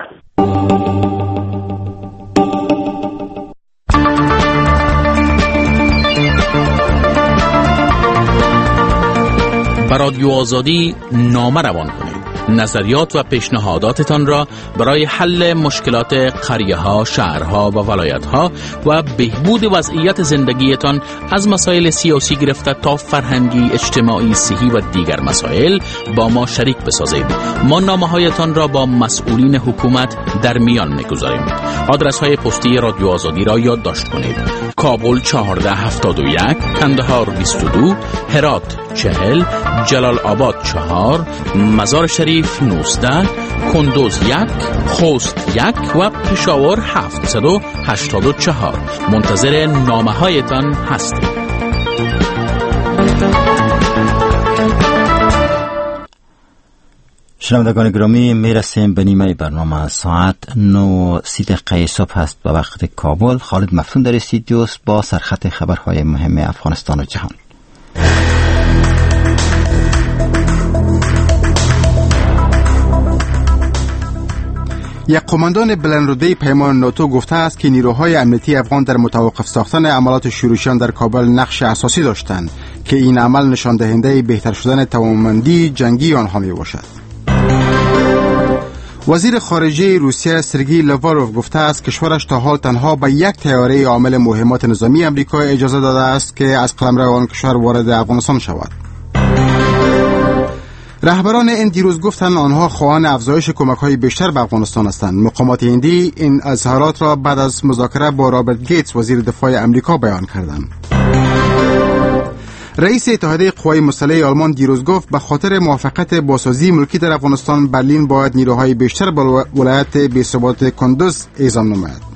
رادیو آزادی نامه روان کنید. نظریات و پیشنهاداتتان را برای حل مشکلات قریه‌ها، شهرها و ولایت‌ها و بهبود وضعیت زندگیتان از مسائل سیاسی گرفته تا فرهنگی، اجتماعی، صحی و دیگر مسائل با ما شریک بسازید. ما نامه‌هایتان را با مسئولین حکومت در میان می‌گذاریم. آدرس‌های پستی رادیو آزادی را یادداشت کنید: کابل 1471، کندهار 22، هرات 40، جلال آباد 4، مزار شریف 19، کندوز 1، خوست 1 و پشاور 784. منتظر نامه‌هایتان هستیم. شنوندگان گرامی، میرسیم به نیمه برنامه. ساعت 9:30 صبح است به وقت کابل. خالد مفتون در استودیو است با سرخط خبرهای مهم افغانستان و جهان. یک قماندان بلندرتبه پیمان ناتو گفته است که نیروهای امنیتی افغان در متوقف ساختن عملات شورشیان در کابل نقش اساسی داشتند که این عمل نشان دهنده بهتر شدن توانمندی جنگی آنها می باشد. وزیر خارجه روسیه سرگئی لاواروف گفته است کشورش تا حال تنها به یک طیاره عامل مهمات نظامی آمریکا اجازه داده است که از قلمرو آن کشور وارد افغانستان شود. رهبران هند دیروز گفتند آنها خواهان افزایش کمک‌های بیشتر به افغانستان هستند. مقامات هندی این اظهارات را بعد از مذاکره با رابرت گیتس وزیر دفاع آمریکا بیان کردند. رئیس اتحادیه قوای مسلح آلمان دیروز گفت به خاطر موافقت بازسازی ملکی در افغانستان برلین باید نیروهای بیشتر به ولایت بی‌ثبات کندوز اعزام نماید.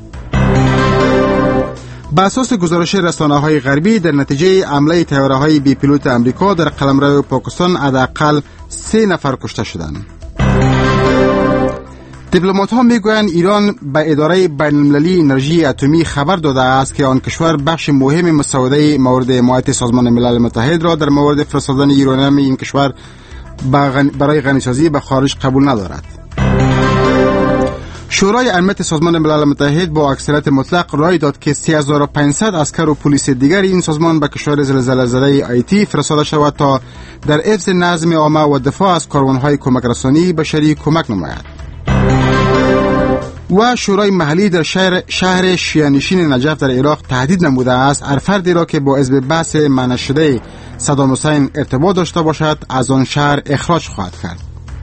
بر اساس گزارش رسانه‌های غربی در نتیجه حمله طیاره‌های بی پیلوت آمریکا در قلمرو پاکستان حداقل 3 نفر کشته شدند. دیپلمات‌ها میگویند ایران به اداره بین‌المللی انرژی اتمی خبر داده است که آن کشور بخش مهم مسوده مورد حمایت سازمان ملل متحد را در مورد فرستادن یورانیم این کشور برای غنیسازی به خارج قبول ندارد. شورای امنیت سازمان ملل متحد با اکثریت مطلق رای داد که 3500 عسکر و پلیس دیگر این سازمان به کشور زلزله زده آیتی فرستاده شود تا در حفظ نظم عامه و دفاع از کاروانهای کمک رسانی بشری کمک نماید. و شورای محلی در شهر شیعه‌نشین نجف در عراق تهدید نموده است هر فردی را که با حزب بعث مانع شده صدام حسین ارتباط داشته باشد از آن شهر اخراج خواهد کرد.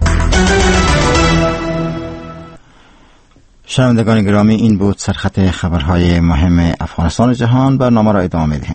شنوندگان گرامی، این بود سرخط خبرهای مهم افغانستان و جهان. برنامه را ادامه می‌دهیم.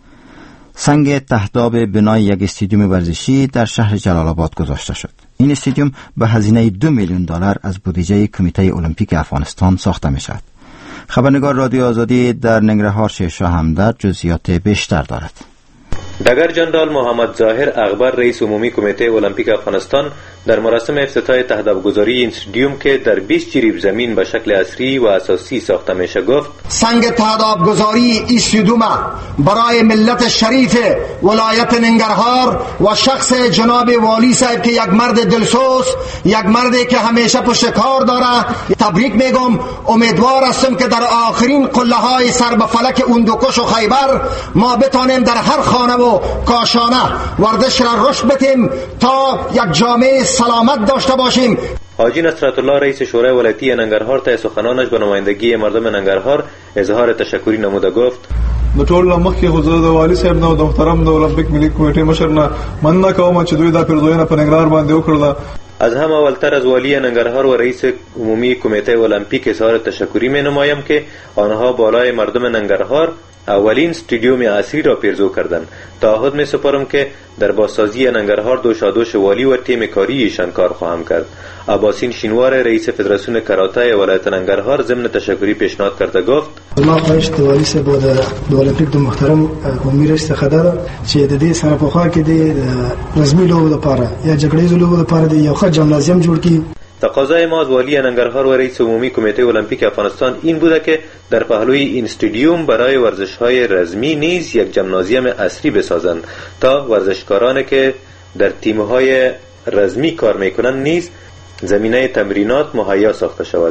سنگ تهداب بنای یک استادیوم ورزشی در شهر جلال آباد گذاشته شد. این استادیوم به هزینه $2 میلیون از بودجه کمیته المپیک افغانستان ساخته می‌شود. خبرنگار رادیو آزادی در ننگرهار شاه همدرد جزئیات بیشتر دارد. دگر جنرال محمد ظاهر اغبر رئیس عمومی کمیته المپیک افغانستان در مراسم افتتاح تهدابگذاری این استادیوم که در 20 جریب زمین به شکل عصری و اساسی ساخته میشه گفت سنگ تهدابگذاری استادیوم برای ملت شریف ولایت ننگرهار و شخص جناب والی صاحب که یک مرد دلسوز، یک مردی که همیشه پشت کار داره تبریک میگم. امیدوار هستم که در آخرین قله های سر به فلک اوندوکش و خیبر ما بتانیم در هر خانه و کاشانه ورزش را رشد بدیم تا یک جامعه سلامت داشته باشیم. حاجی نصرت الله رئیس شورای ولایتی ننگرهار ته سخنانش به نمایندگی مردم ننگرهار اظهار تشکری نموده گفت د ټول مخکې حضور د والی صاحب نو د محترم د اولمپیک ملي کمیټې مشر نه مننه کوم چې دوی دا پیرزوینه په ننګرهار باندې وکړه. از هم اولتر از والی ننگرهار و رئیس عمومی کمیته المپیک اظهار تشکری می نمایم که آنها بالای مردم ننگرهار اولین استادیوم عصری را پیرزو کردند. تعهد می سپارم که در بازسازی ننگرهار دوشادوش والی و تیم کاری ایشان کار خواهم کرد. عباسین شینوار رئیس فدراسیون کراته ولایت ننگرهار ضمن تشکری پیشنهاد کرده گفت ما خواهش د والی صاحب د المپیک د محترم عمومي رئیس څخه ده چې د دې سره په خوا کې د رسمي لوبو لپاره یا جګړیزو لوبو لپاره د یو ښه جمنازیم جوړ کړي. تقاضای ما از والی ننگرهار و رئیس عمومی کمیته المپیک افغانستان این بوده که در پهلوی این استادیوم برای ورزش‌های رزمی نیز یک جمنازیم عصری بسازند تا ورزشکارانی که در تیم‌های رزمی کار می‌کنند نیز زمینه تمرینات مهیا ساخته شود.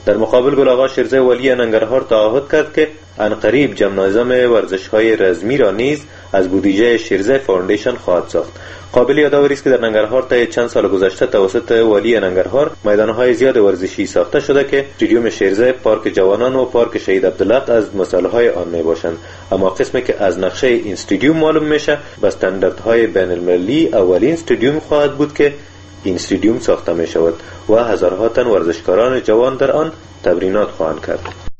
در مقابل گل آقا شیرزه ولی ننگرهار تعهد کرد که عنقریب جمنازم ورزش‌های رزمی را نیز از بودجه شیرزه فاوندیشن خواهد ساخت. قابل یادآوری است که در ننگرهار طی چند سال گذشته توسط ولی ننگرهار میدان‌های زیاد ورزشی ساخته شده که استادیوم شیرزه، پارک جوانان و پارک شهید عبدالحق از مسائل‌های آن میباشند. اما قسمی که از نقشه این استادیوم معلوم میشه با استانداردهای بین‌المللی اولین استادیوم خواهد بود که این استادیوم ساخته می شود و هزارها تن ورزشکاران جوان در آن تمرینات خواهند کرد.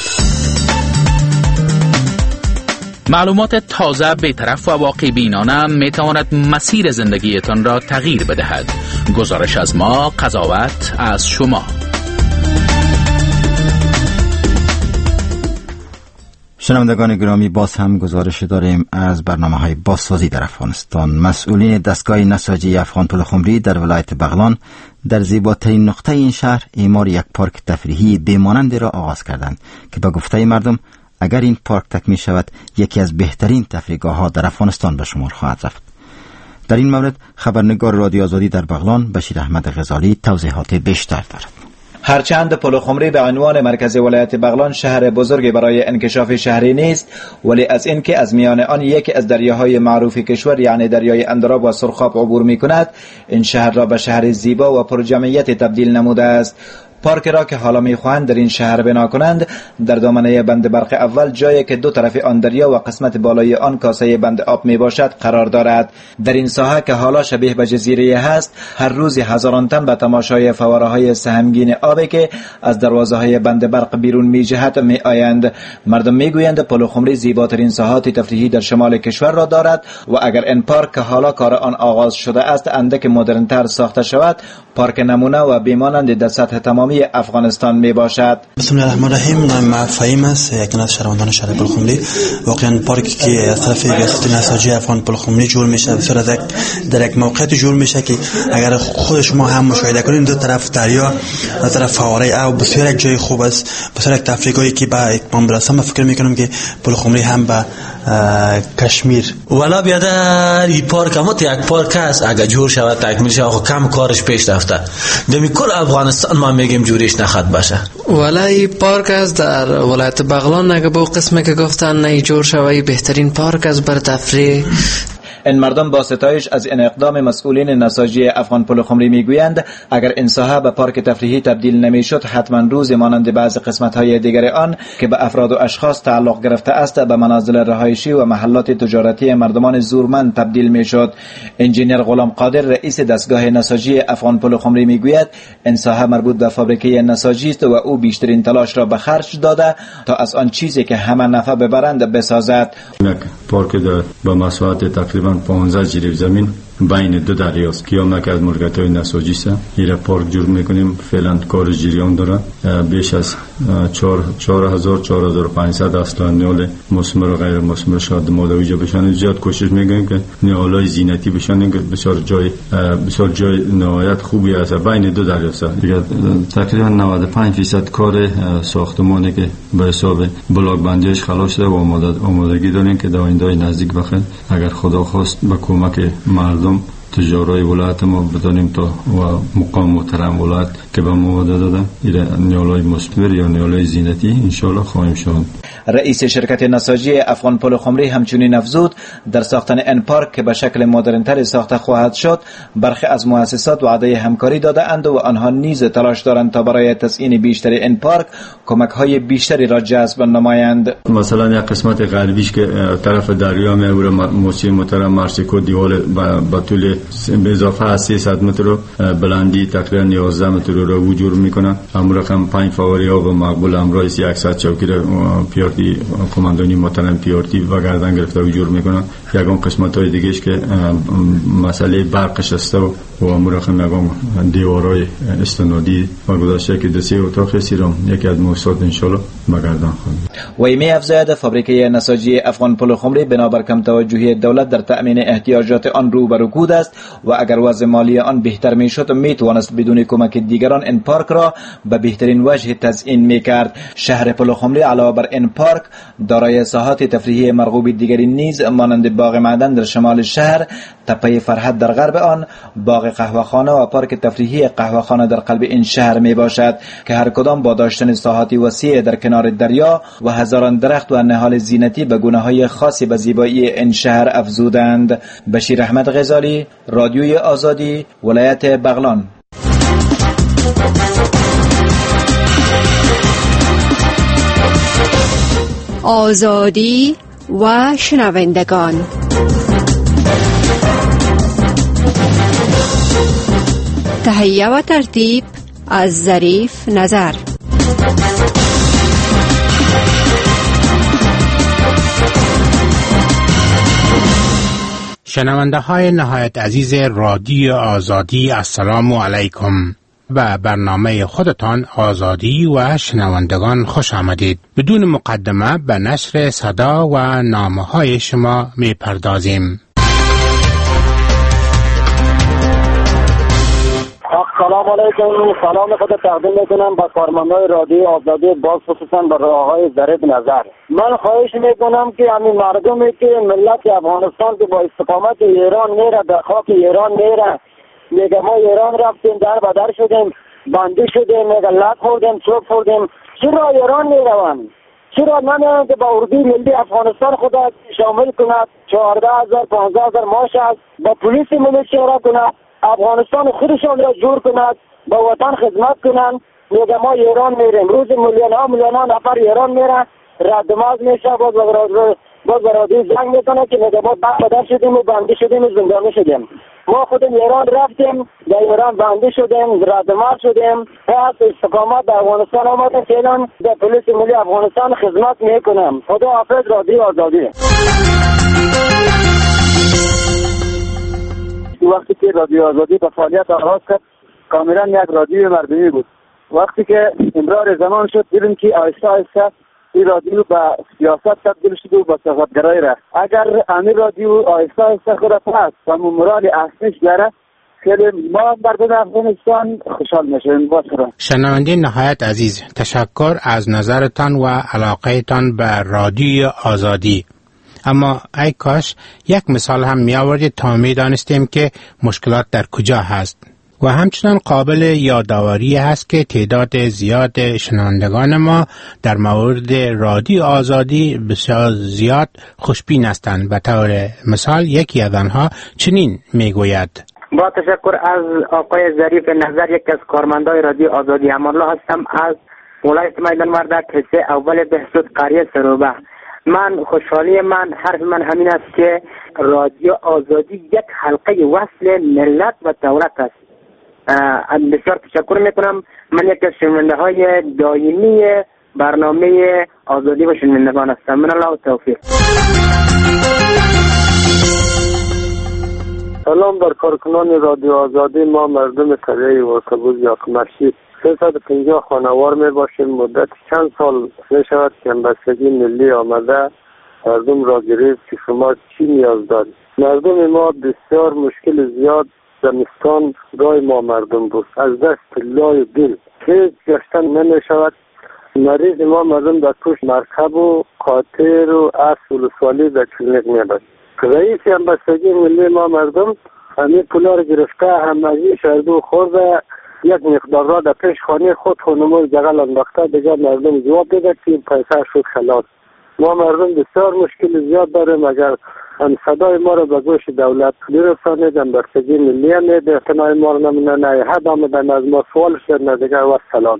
معلومات تازه، بی‌طرف و واقع بینانه می تواند مسیر زندگیتان را تغییر بدهد. گزارش از ما، قضاوت از شما. شنوندگان گرامی، باز هم گزارش داریم از برنامه‌های بازسازی در افغانستان. مسئولین دستگاه نساجی افغان پلخمری در ولایت بغلان در زیباترین نقطه این شهر اعمار یک پارک تفریحی بمانند را آغاز کردند که با گفته مردم اگر این پارک تکمیل شود یکی از بهترین تفریحگاه‌ها در افغانستان به شمار خواهد رفت. در این مورد خبرنگار رادیو آزادی در بغلان بشیر احمد غزالی توضیحات بیشتر دارد. هرچند پلخمری به عنوان مرکز ولایت بغلان شهر بزرگی برای انکشاف شهری نیست، ولی از اینکه از میان آن یکی از دریاهای معروف کشور یعنی دریای اندراب و سرخاب عبور می‌کند، این شهر را به شهر زیبا و پرجمعیت تبدیل نموده است. پارک را که حالا می‌خواهند در این شهر بنا کنند در دامنه بند برق اول، جایی که دو طرف آن دریا و قسمت بالای آن کاسه بند آب میباشد قرار دارد. در این ساحه که حالا شبیه به جزیره هست، هر روز هزاران تن به تماشای فواره‌های سهمگین آبی که از دروازه‌های بند برق بیرون می‌جهد می‌آیند. مردم می‌گویند پلخمری زیباترین ساحات تفریحی در شمال کشور را دارد و اگر این پارک که حالا کار آن آغاز شده است اندک مدرن‌تر ساخته شود، پارک نمونه و بیمانند در سطح تمامی افغانستان می باشد. بسم الله الرحمن الرحیم. نام فهیم است، یکی از شهروندان شهر پلخمری. واقعا پارکی که از طرف ریاست نساجی افغان پلخمری جور میشه بسیار در یک موقعیت جور میشه که اگر خود شما هم مشاهده کنید دو طرف دریا و طرف فواره آب بسیار یک جای خوب است، بسیار یک تفریحگاهی که با اکمال برسم. فکر میکنم که پلخمری هم با کشمیر ولا بیادر این پارک هم یک پارک است، اگر جور شود تکمیل شود کم کارش پیش رفته. دمی کل افغانستان ما میگیم جوریش نخواد باشه. ولی این پارک است در ولایت بغلان اگه با قسمه که گفتن نه جور شوی بهترین پارک است بر تفریح. این مردم با ستایش از این اقدام مسئولین نساجی افغان پلخمری میگویند اگر این ساحه به پارک تفریحی تبدیل نمیشد حتما روزی مانند بعض قسمت‌های دیگر آن که به افراد و اشخاص تعلق گرفته است به منازل رهایشی و محلات تجارتی مردمان زورمند تبدیل میشد. انجینیر غلام قادر رئیس دستگاه نساجی افغان پلخمری میگوید این ساحه مربوط به فابریکه نساجی است و او بیشترین تلاش را به خرج داده تا از آن چیزی که همه نفع ببرند بسازد. پارک با مساحت تقریبا 15 جریب زمین بین دو دریاست که هم از مرکزهای نساجی است. این پارک جور میکنیم، فعلا کار جریان داره. بیش از 4500 اصلا نیال مثمر و غیر مثمر شاد مادوی جا بشن. زیاد کوشش میکنیم که نیالای زینتی بشن که بسیار جای نهایت خوبی است بین دو دریاست. تقریبا 95% کار ساختمانی که به حساب بلاک بندیش خلاص شده و آمادگی داریم که در آینده نزدیک بخیر اگر خدا خواست با کمک مردم تجارای ولایت ما بدانیم تا و مقام محترم ولایت که به ما وعده داده نیالای مثمر یا نیالای زینتی انشالله خواهیم شد. رئیس شرکت نساجی افغان پلخمری همچنین افزود در ساختن این پارک که به شکل مدرن‌تر ساخته خواهد شد برخی از مؤسسات وعده همکاری داده اند و آنها نیز تلاش دارند تا برای تزیین بیشتر این پارک کمک‌های بیشتری را جذب نمایند. مثلا یک قسمت غربیش که طرف دریا میوره موسی محترم مرسیکو دیوال با طول به اضافه از 300 متر بلندی تقریبا 11 متر رو وجود میکنه. هم رقم 5 فواری ها و مقبول همراه 100 چوکی رو پیارتی کماندانی محترم پیارتی و گردن گرفته وجود میکنه. یگان قسمت های دیگهش که مسئله برقش است و هم رقم یگان دیوارای استنادی و گذاشته که دسته اتاق سیرم یکی از موسسات انشالله بگردن خواهد. و می افزاید فابریکه نساجی افغان پلخمری بنابر کم توجهی دولت در تأمین احتیاجات آن رو به رکود است و اگر وضع مالی آن بهتر میشد میتوانست بدون کمک دیگران این پارک را به بهترین وجه تزیین میکرد. شهر پلخمری علاوه بر این پارک دارای ساحات تفریحی مرغوب دیگری نیز مانند باغ معدن در شمال شهر، تپه فرحت در غرب آن، باغ قهوه‌خانه و پارک تفریحی قهوه‌خانه در قلب این شهر می باشد که هر کدام با داشتن ساحاتی وسیع در کنار دریا و هزاران درخت و نهال زینتی به گونه‌های خاصی به زیبایی این شهر افزودند. بشیر احمد غزالی، رادیوی آزادی، ولایت بغلان. آزادی و شنوندگان، تهیه و ترتیب از ظریف نظر. شنونده های نهایت عزیز رادیو آزادی، السلام علیکم. و برنامه خودتان آزادی و شنوندگان خوش آمدید. بدون مقدمه به نشر صدا و نامه های شما می پردازیم. سلام علیکم. سلام خود تقدیم میکنم به کارمندای رادیو آزادی، باز خصوصا به آقای ظریف نظر. من خواهش میکنم که همین مردمی که ملت افغانستان که با استقامت ایران میره، در خاک ایران میره، میگه ما ایران رفتیم در بدر شدیم، بندی شدیم، میگه لک خوردیم، چوب خوردیم، چرا ایران میروند؟ چرا نمیان که با اردوی ملی افغانستان خود شامل کند، 14,000 15,000 معاش است، با پلیس ملی شهر کند، افغانستان خودشان را جور کند، با وطن خدمت کنند. میگه ما ایران میریم، روز میلیون ها نفر ایران میره، رد ماز میشه، باز برادی زنگ میکنه که میگه ما بدر شدیم و بندی شدیم و زندانی شدیم. ما خودم ایران رفتیم، در ایران بندی شدیم، ردمار شدیم، پس استقامت در افغانستان آمده فعلا در پلیس ملی افغانستان خدمت میکنم. خدا حافظ. رادیو آزادی. وقتی که رادیو آزادی به فعالیت آغاز کرد، کاملا یک رادیو مردمی بود. وقتی که امرار زمان شد، دیدیم که آهسته آهسته این رادیو به سیاست تبدیل شد و به سیاستگرایی رفت. اگر این رادیو آهسته آهسته خود پس و مراد اصلیش داره، خیلی ما مردم افغانستان خوشحال میشیم. شنونده نهایت عزیز، تشکر از نظرتان و علاقهتان به رادیو آزادی. اما ای کاش یک مثال هم می آوردید تا می دانستیم که مشکلات در کجا هست. و همچنان قابل یادآوری هست که تعداد زیاد شنوندگان ما در مورد رادیو آزادی بسیار زیاد خوشبین هستند. به طور مثال یکی از آنها چنین میگوید: با تشکر از آقای ظریف نظر، یک از کارمندای رادیو آزادی امرالله هستم از ولایت میدان وردک، حصه اول بهسود، قریه سروبه. من خوشحالی حرف من همین است که رادیو آزادی یک حلقه وصل ملت و دولت است. بسیار تشکر میکنم. من یک از شنونده های دائمی برنامه آزادی و شنوندگان هستم. من الله و توفیق. سلام بر کارکنان رادیو آزادی. ما مردم قریه ورکبوز یا کمرشی 350 خانوار می باشیم. مدت چند سال می شود که همبستگی ملی آمده مردم را گرفت که شما چی نیاز دارید. مردم ما بسیار مشکل زیاد زمستان رای ما مردم بود، از دست لای دل هیچ گشتن نمی شود. مریض ما مردم در توش مرکب و قاطر و اصل و سوالی در کلینیک می باشد. رئیس همبستگی ملی ما مردم همین پولا رو گرفته، همگی شرده و خورده، یک مقدار را در پیش خانه خود خونموی جغل انداخته، دیگر مردم جواب بده که این پیسه شد خلاص. ما مردم بسیار مشکل زیاد داریم. اگر هم صدای ما رو به گوش دولت برسانید، همبستگی ملی هم به اقتناع ما رو نمونه، نه حد آمدن از ما سوال شد، نه دیگر. و سلام.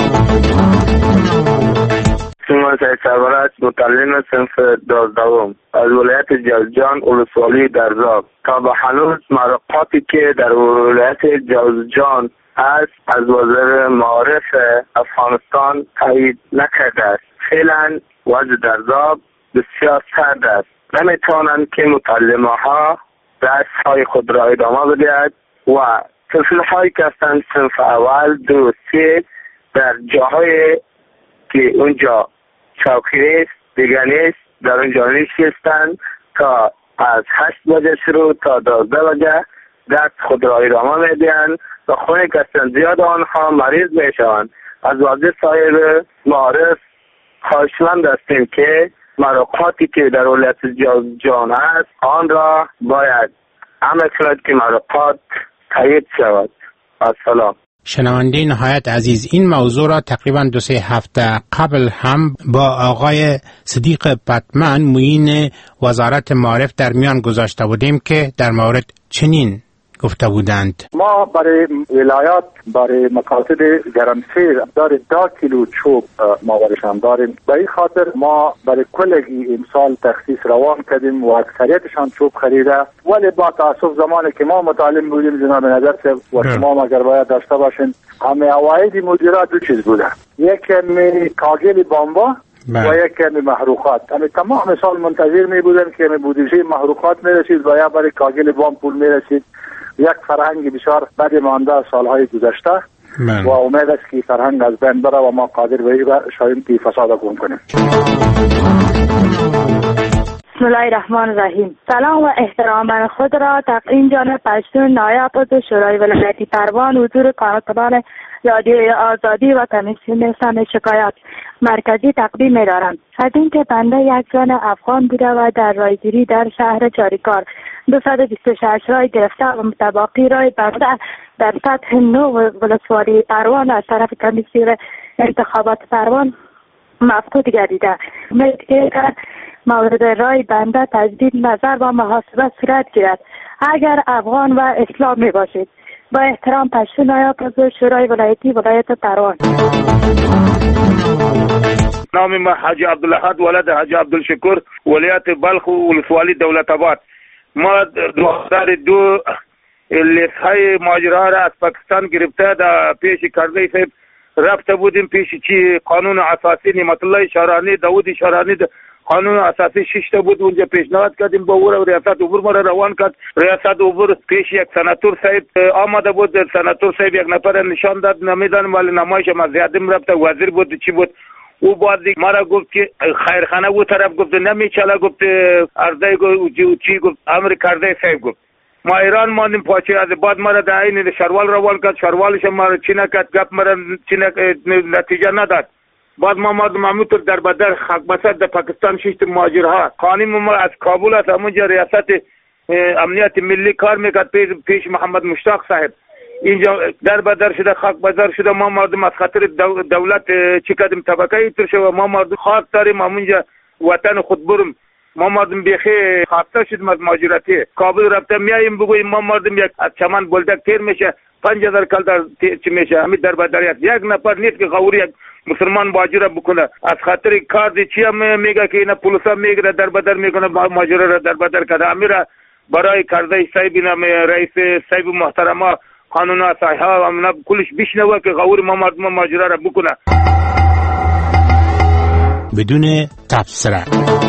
من سعید سرورت، متعلم صنف 12 از ولایت جوزجان ولسوالی درزاب. تا به هنوز مرقاتی که در ولایت جوزجان است از وزیر معارف افغانستان تایید نکرده است. فعلا وضع درزاب بسیار سرد است. نمیتوانند که متعلمه ها درس های خود را ادامه بدهد و طفل هایی که هستند صنف اول 2 3 در جاهای که اونجا چوکی نیست، دیگر نیست، در اونجا نشستند تا از 8 بجه شروع تا 12 بجه درس خود را ادامه میدهند و خونه کسان زیاد آنها مریض میشوند. از وزیر صاحب معارف خواهشمند هستیم که مراقباتی که در ولایت جوزجان است آن را باید عمل کرد که مراقبات تایید شود. السلام. شنونده نهایت عزیز، این موضوع را تقریبا 2-3 هفته قبل هم با آقای صدیق پتمن معین وزارت معارف در میان گذاشته بودیم که در مورد چنین گفته بودند. ما برای ولایات برای مقاصد گرمسیر دار 10 کیلو چوب ما برشان داریم. به این خاطر ما برای کلگی امسال تخصیص روان کردیم و اکثریتشان چوب خریده، ولی با تاسف زمانی که ما متعلم بودیم جناب نظر و شما اگر باید داشته باشین، همه عواید مدیرات 2 چیز بوده، یک کاغل بامبا و یک کمی محروقات. یعنی تمام سال منتظر می بودن که بودجه محروقات می رسید و یا برای کاغل بام پول می رسید. یک فرهنگ بسیار بد مانده سالهای گذشته و امید است که فرهنگ از بین بره و ما قادر به این شایم که فساد کم کنیم. بسم الله الرحمن الرحیم. سلام و احترام من خود را تقدیم جانب پشتون نایب عضو شورای ولایتی پروان حضور کارکنان رادیو آزادی و کمیسیون سم شکایات مرکزی تقدیم می‌دارم. از اینکه بنده یک جان افغان بوده و در رایگیری در شهر چاریکار 226 رای گرفته و متباقی رای بنده در سطح 9 ولسوالی پروان از طرف کمیسیون انتخابات پروان مفقود گردیده. امید که مورد رای بنده تجدید نظر و محاسبه صورت گیرد اگر افغان و اسلامی باشید. با احترام پشتون نایب عضو شورای ولایتی ولایت پروان. نام ما حاجی عبدالاحد ولد حاجی عبدالشکور ولایت بلخ و ولسوالی دولت آباد. ما 2002 لیست‌های ماجرا را از پاکستان گرفته در پیش کرزی صاحب رفته بودیم پیش چی قانون اساسی نعمت الله شارانی داوود شارانی قانون اساسی 6 بود، اونجا پیشنهاد کردیم با او ریاست امور ما را روان کرد. ریاست امور پیش یک سناتور صاحب آمده بود، سناتور صاحب یک نفر نشان داد نمیدانم ولی نمایش ما زیادم رفته، وزیر بود چی بود. او بعد ما را گفت که خیرخانه او طرف گفت نمیچله، گفت ارزای چی گفت امر کرده صاحب گفت. ما ایران ماندیم پاچه از بعد ما را در این شروال روان کرد، شروالش ما را چی نکرد، گپ ما را چی نتیجه نداد. بعد ما همونطور در بدر خاک بسد در پاکستان شیشت مهاجرها خانم ما از کابل است همونجا ریاست امنیت ملی کار میکرد پیش محمد مشتاق صاحب، اینجا در بدر شده خاک بازار شده. ما مردم از خاطر دولت چی کردیم طبقه ایتر شد و ما مردم خاک داریم همونجا وطن خود برم. ما مردم بیخی خاصه شدیم از مهاجرتی کابل رفته میاییم بگوییم ما مردم یک از چمن بلدک تیر میشه 5000 کال در چی میشه همین در بدریت یک نفر نیست که غوری یک مسلمان مهاجر بکنه از خاطر کار چی هم میگه که اینا پلیسا میگیره در بدر میکنه مهاجر را در بدر کرده امیره برای کرده صاحب نام رئیس صاحب محترمه قانون اساسی ها امنا کلش بشنوه که غوری ما مردم مهاجر را بکنه بدون تبصره.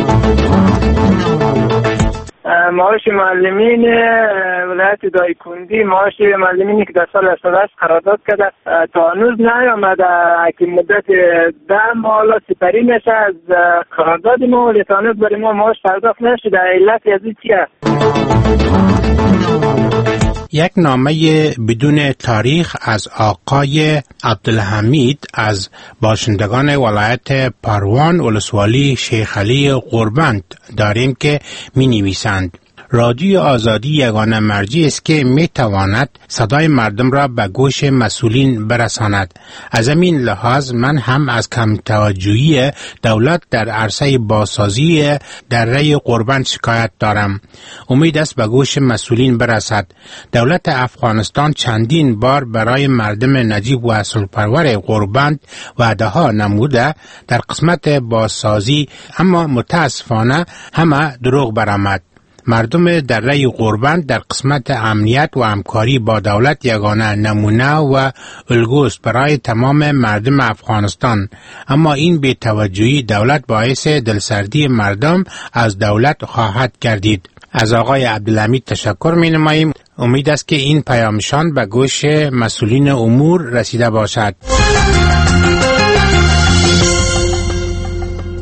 معاش معلمین ولایت دایکندی معاش معلمینی که در سال 88 قرارداد کرده تا هنوز نیامده که مدت 10 ماه سپری میشه از قرارداد ما ولی تا هنوز برای ما معاش پرداخت نشده. علت از این چیه؟ یک نامه بدون تاریخ از آقای عبدالحمید از باشندگان ولایت پروان ولسوالی شیخ علی قربند داریم که می نویسند رادیو آزادی یگانه مرجعی است که می تواند صدای مردم را به گوش مسئولین برساند. از همین لحاظ من هم از کم توجهی دولت در عرصه بازسازی دره قربند شکایت دارم. امید است به گوش مسئولین برسد. دولت افغانستان چندین بار برای مردم نجیب و اصلپرور قربند وعده ها نموده در قسمت بازسازی، اما متاسفانه همه دروغ برآمد. مردم دره قربند در قسمت امنیت و همکاری با دولت یگانه نمونه و الگوست برای تمام مردم افغانستان، اما این بی‌توجهی دولت باعث دلسردی مردم از دولت خواهد گردید. از آقای عبدالحمید تشکر می نماییم. امید است که این پیامشان به گوش مسئولین امور رسیده باشد.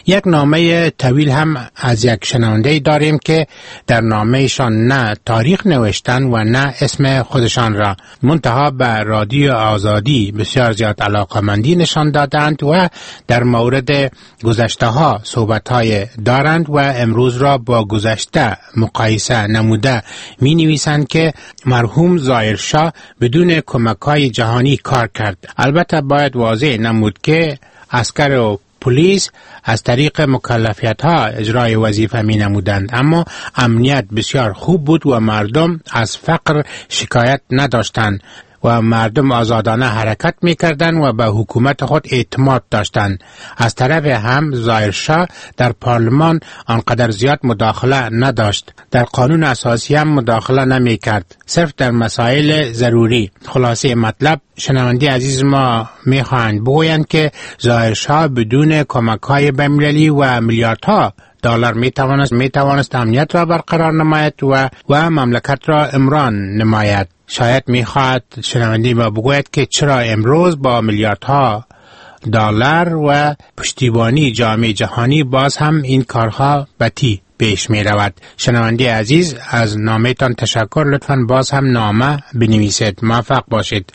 یک نامه طویل هم از یک شنونده داریم که در نامهشان نه تاریخ نوشتن و نه اسم خودشان را، منتها به رادیو آزادی بسیار زیاد علاقمندی نشان دادند و در مورد گذشته ها صحبت های دارند و امروز را با گذشته مقایسه نموده می نویسند که مرحوم ظاهرشاه بدون کمک های جهانی کار کرد. البته باید واضح نمود که عسکر و پلیس از طریق مکلفیت ها اجرای وظیفه می نمودند، اما امنیت بسیار خوب بود و مردم از فقر شکایت نداشتند و مردم آزادانه حرکت می کردند و به حکومت خود اعتماد داشتند. از طرف هم ظاهرشاه در پارلمان آنقدر زیاد مداخله نداشت، در قانون اساسی هم مداخله نمی کرد، صرف در مسائل ضروری. خلاصه مطلب، شنونده عزیز ما می خواهند بگویند که ظاهرشاه بدون کمک های بین‌المللی و میلیاردها دلار می توانست امنیت را برقرار نماید و مملکت را عمران نماید. شاید میخواد شنونده ما بگوید که چرا امروز با میلیاردها دلار و پشتیبانی جامعه جهانی باز هم این کارها بتی پیش می رود. شنونده عزیز، از نامه‌تان تشکر. لطفاً باز هم نامه بنویسید. موفق باشید.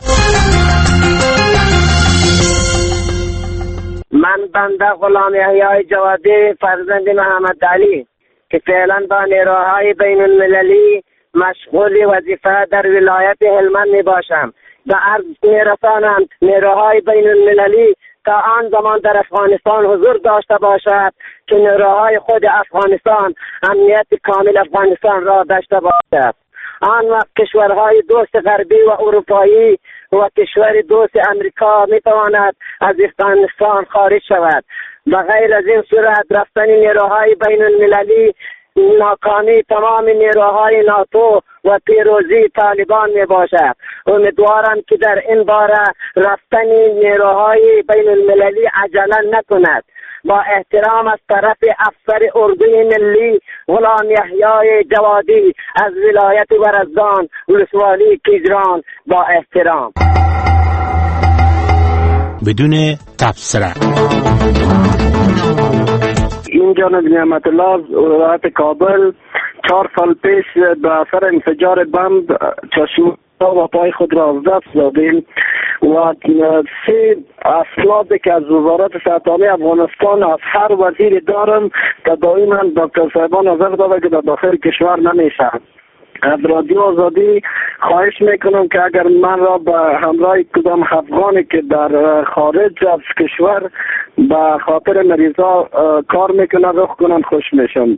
من بنده غلام یحیی جوادی فرزند محمد علی که فعلا با نیروهای بین المللی مشغول وظیفه در ولایت هلمند می باشم و عرض می رسانم نیروهای بین المللی تا آن زمان در افغانستان حضور داشته باشد که نیروهای خود افغانستان امنیت کامل افغانستان را داشته باشد. آن وقت کشورهای دوست غربی و اروپایی و کشور دوست امریکا می تواند از افغانستان خارج شود و غیر از این صورت رفتن نیروهای بین المللی ناکامی تمام نیروهای ناتو و پیروزی طالبان می باشد. امیدوارم که در این باره رفتن نیروهای بین المللی عجله نکند. با احترام از طرف افسر اردوی ملی غلام یحیی جوادی از ولایت ورزدان ولسوالی کیجران، با احترام. بدون تبصره. این جانب نعمت الله ولایت کابل 4 سال پیش به اثر انفجار بمب چشم و پای خود را از دست دادیم و 3 اسنادی که از وزارت سرطانی افغانستان از هر وزیر دارم که دائما دکتر صاحبان نظر داده که در داخل کشور نمیشه. از رادیو آزادی خواهش میکنم که اگر من را به همراه کدام افغانی که در خارج از کشور به خاطر مریضا کار میکنه رخ کنن خوش میشم.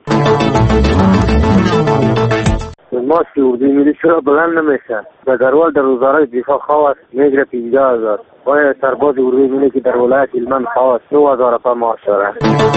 ما اردوی ملی چرا بلند نمیشه؟ به گروال در وزارت دفاع خواست میگره 15,000 و سرباز اردوی ملی که در ولایت هلمند خواست 2,000 روپیه معاش داره.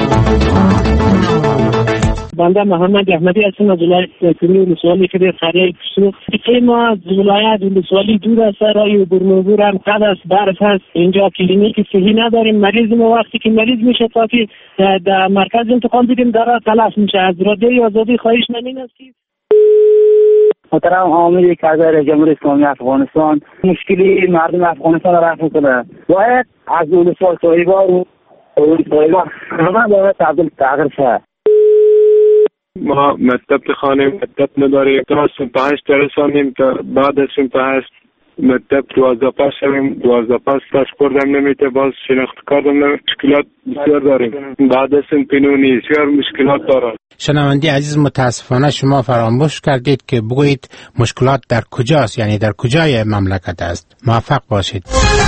بنده محمد احمدی هستم از ولایت کنی ولسوالی که در قریه کشتو. ما از ولایت ولسوالی دور است، رای عبور هم قد است، برف هست، اینجا کلینیک صحی نداریم. مریض ما وقتی که مریض میشه تا که در مرکز انتقال بدیم داره تلف میشه. از رادیو آزادی خواهش نمین است که محترم عامل کشور جمهوری اسلامی افغانستان مشکلی مردم افغانستان را رفع کنه. باید از ولسوال طایبا و ولسوال‌ها همه باید تغییر شد. ما مکتب خانه مکتب نداریم تا 28 رسانیم تا بعد از 28 مکتب 12 پاس شویم 12 پاس پاسپورت هم نمیته، باز شناخت کارت هم نمیته. مشکلات بسیار داریم. بعد از پنونی بسیار مشکلات داریم. شنونده عزیز، متاسفانه شما فراموش کردید که بگویید مشکلات در کجاست، یعنی در کجای مملکت است. موفق باشید.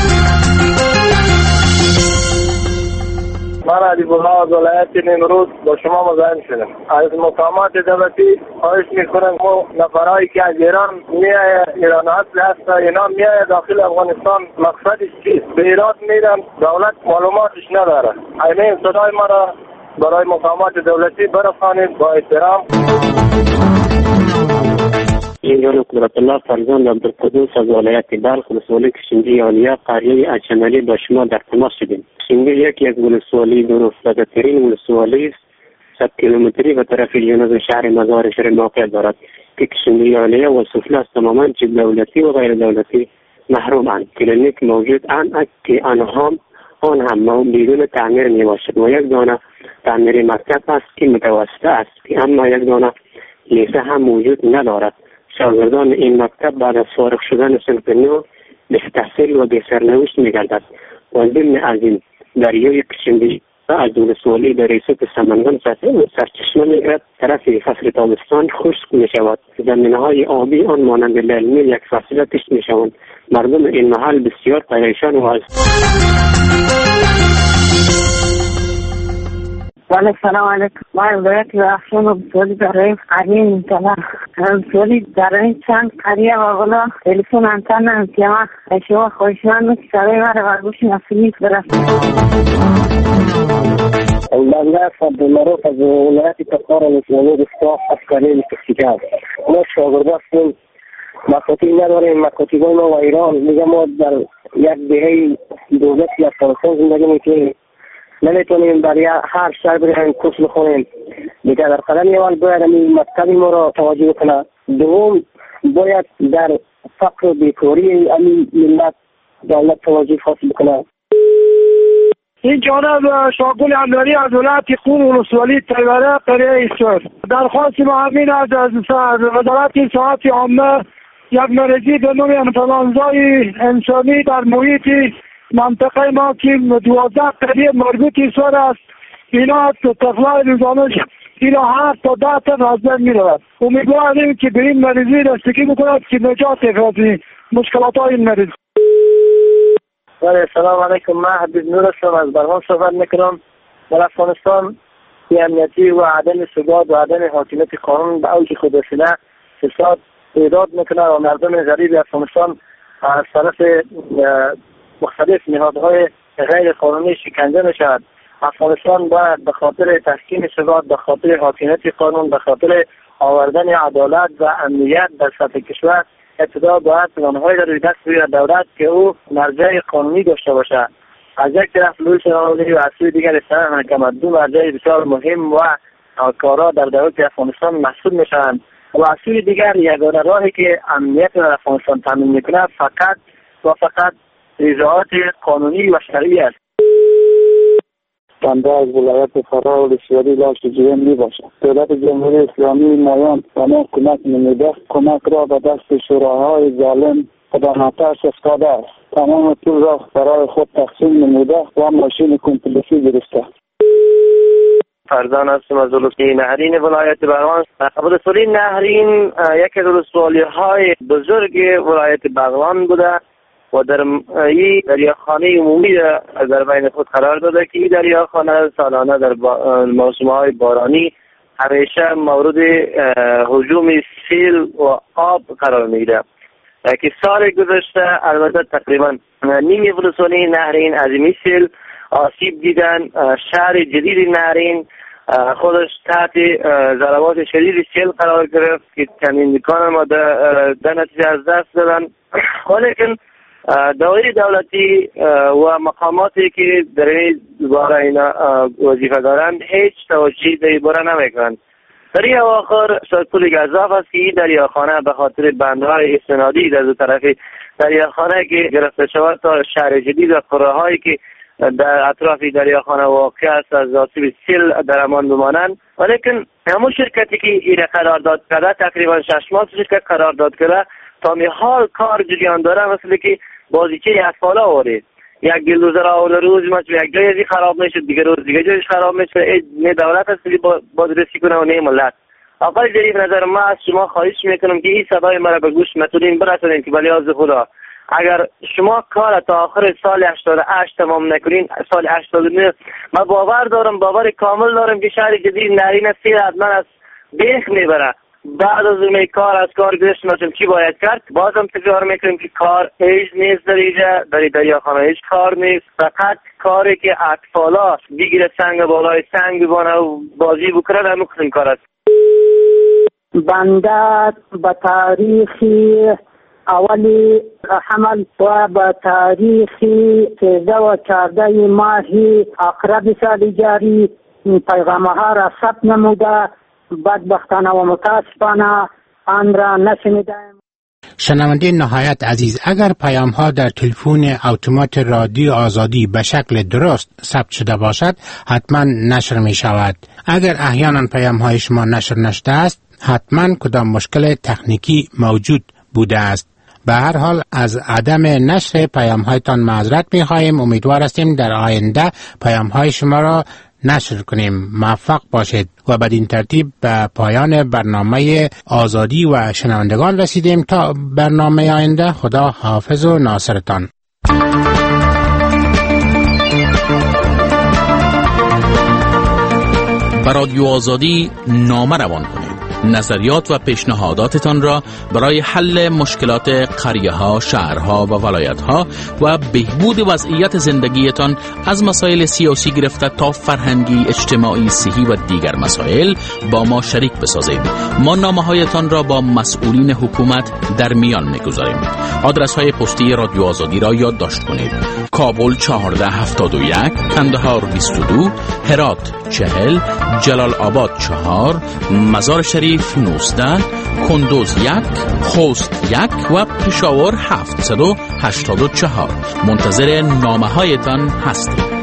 من علی بولا از ولایت نیمروز با شما مزاحم شدم. از مقامات دولتی خواهش میکنم ما نفرایی که از ایران میایه، ایران اصل هست، اینا میایه داخل افغانستان مقصدش چیست؟ به ایران میرن، دولت معلوماتش نداره. این صدای ما را برای مقامات دولتی برسانید با احترام. اینجا قدرت الله فرزند عبدالقدوس از ولایت بلخ ولسوالی کشنگی عالیه قریه اجملی با شما در تماس شدیم. کشنگی یکی از ولسوالی دور افتاده‌ترین ولسوالی است. 100 کیلومتری به طرف جنوب شهر مزار شریف موقع دارد که کشنگی عالیه و سفلی است تماما دولتی و غیر دولتی محرومند. کلینیک موجود که آنها آن هم بدون تعمیر می باشد و یک دانه تعمیر مکتب است که متوسط است، اما یک دانه لیسه هم موجود ندارد. شاگردان این مکتب بعد از فارغ شدن صنف نو به تحصیل و به سرنوشت می گردد و ضمن از این دریای کشندی از ولسوالی در ریسوت سمنگان سرچشمه می گرد. طرف فصل تابستان خشک می شود. زمینه های آبی آن مانند لیل یک فاصله تشت می شوند. مردم این محل بسیار پریشان و سلام علیکم. ما ولایت رفشون و بسیاری داریم قریم کنم بسیاری داریم چند قریه واقعا تلفون انتن انتیما شما خوشمند که سرای ما رو برگوش نفسیت برسیم. من عبدالمعروف از ولایت تخار اسلامی دستگاه افغانی تحقیقات. ما شاگرد هستیم، مکاتب نداریم. مکاتب ما و ایران میگم ما در یک دهه دولتی افغانستان زندگی میکنیم، نمیتونیم برای هر شهر بریم کورس بخونیم. دیگه در قدم اول باید این مکتب ما را توجه کنه. دوم باید در فقر و بیکاری این ملت دولت توجه خاص بکنه. این جانب شاگل امیری از ولایت قم ولسوالی تیوره قریه ایستور. درخواست ما همین از وزارت صحت عامه یک مریضی به نوع انفلانزای انسانی در محیط منطقه ما که 12 قریه مربوط ایستور است، اینا تخلای روزانه اینا 7 تا 10 تا از بین میرود. امیدواریم که به این مریضی رسیدگی بکند که نجات از مشکلات های این مریض. سلام علیکم. من حبیب نور هستم، از برهان صحبت میکنم. در افغانستان امنیتی و عدم ثبات و عدم حاکمیت قانون به اوج خود رسیده، فساد ایجاد میکنه و مردم غریب افغانستان از طرف مختلف نهادهای غیر قانونی شکنجه میشود. افغانستان باید به خاطر تحکیم ثبات، به خاطر حاکمیت قانون، به خاطر آوردن عدالت و امنیت در سطح کشور ابتدا باید پلان‌های را روی دست بیاورد دولت که او مرجع قانونی داشته باشه. از یک طرف لویس رانولی و از سوی دیگر اصلاح حکومت دو مرجع بسیار مهم و کارا در دولت افغانستان محسوب میشوند و از سوی دیگر یگانه راهی که امنیت در افغانستان تامین میکنه فقط و فقط اجراءات قانونی و شرعی است. بنده از ولایت فرا ولسوالی لاش جوین می باشد. دولت جمهوری اسلامی مایان و ما کمک نمیده، کمک را به دست شوراهای ظالم خدماتش افتاده است. تمام پول را برای خود تقسیم نموده و ماشین کمپلیسی گرفته. فرزان هستم از ولسوالی نهرین ولایت بغلان. ولسوالی نهرین یکی از ولسوالی‌های بزرگ ولایت بغلان بوده و در این دریاخانه عمومی در بین خود قرار داده که این دریاخانه سالانه در موسم‌های بارانی همیشه مورد هجوم سیل و آب قرار میگیره. که سال گذشته البته تقریبا نیم ولسوالی نهرین از این سیل آسیب دیدن. شهر جدید نهرین خودش تحت ضربات شدید سیل قرار گرفت که چندین دکان ما در نتیجه از دست دادن. ولیکن دایره دولتی و مقاماتی که در این باره اینا وظیفه دارند هیچ توجهی در این باره نمیکنند. در این اواخر سرکول گزاف است که این دریاخانه به خاطر بندهای استنادی در دو طرف دریاخانه که گرفته شود تا شهر جدید و قره‌هایی که در اطراف دریاخانه واقع است از آسیب سیل در امان بمانند. ولیکن همون شرکتی که این قرارداد کرده تقریبا 6 ماه شرکت قرارداد کرده تا می حال کار جریان داره، مثل که بازیچه اطفال آورید یک گلدوزر آورده روز ما یک جای ازی خراب میشه دیگه روز دیگه جایش خراب میشه. نه دولت هست که بازرسی کنه و نه ملت. آقای جریف نظر ما از شما خواهش میکنم که این صدای مرا به گوش متونین برسونین که بلیاز خدا اگر شما کار تا آخر سال 88 تمام نکنین سال 89 ما باور کامل دارم که شهر جدید نهرین سیر حتما از بیخ میبره. بعد از اون کار از کار گذشت نشم چی باید کرد؟ بازم تکرار میکنیم که کار هیچ نیست در اینجا، در دریاخانه هیچ کار نیست، فقط کاری که اطفالا بگیره سنگ بالای سنگ ببانه و بازی بکنه در مکتن کار است. بنده به تاریخ اولی حمل و به تاریخ 13 و 14 ماه اقرب سال جاری پیغامه ها را ثبت نموده، بدبختانه و متاسفانه آن را نشنیدیم. شنونده نهایت عزیز، اگر پیام ها در تلفن اتومات رادیو آزادی به شکل درست ثبت شده باشد حتما نشر می شود. اگر احیانا پیام های شما نشر نشده است حتما کدام مشکل تکنیکی موجود بوده است. به هر حال از عدم نشر پیام هایتان معذرت می خواهیم. امیدوار هستیم در آینده پیام های شما را نشر کنیم. موفق باشید. و بدین ترتیب به پایان برنامه آزادی و شنوندگان رسیدیم. تا برنامه آینده، خدا حافظ و ناصرتان. به رادیو آزادی نامه روان کنید. نظریات و پیشنهاداتتان را برای حل مشکلات قریه‌ها، شهرها و ولایت‌ها و بهبود وضعیت زندگیتان از مسائل سیاسی گرفته تا فرهنگی، اجتماعی، صحی و دیگر مسائل با ما شریک بسازید. ما نامه‌هایتان را با مسئولین حکومت در میان می‌گذاریم. آدرس‌های پستی رادیو آزادی را یادداشت کنید: کابل 1471، کندهار 22، هرات 40، جلال آباد 4، مزار شریف 19، کندوز 1، خوست 1 و پشاور 784. منتظر نامه هایتان هستیم.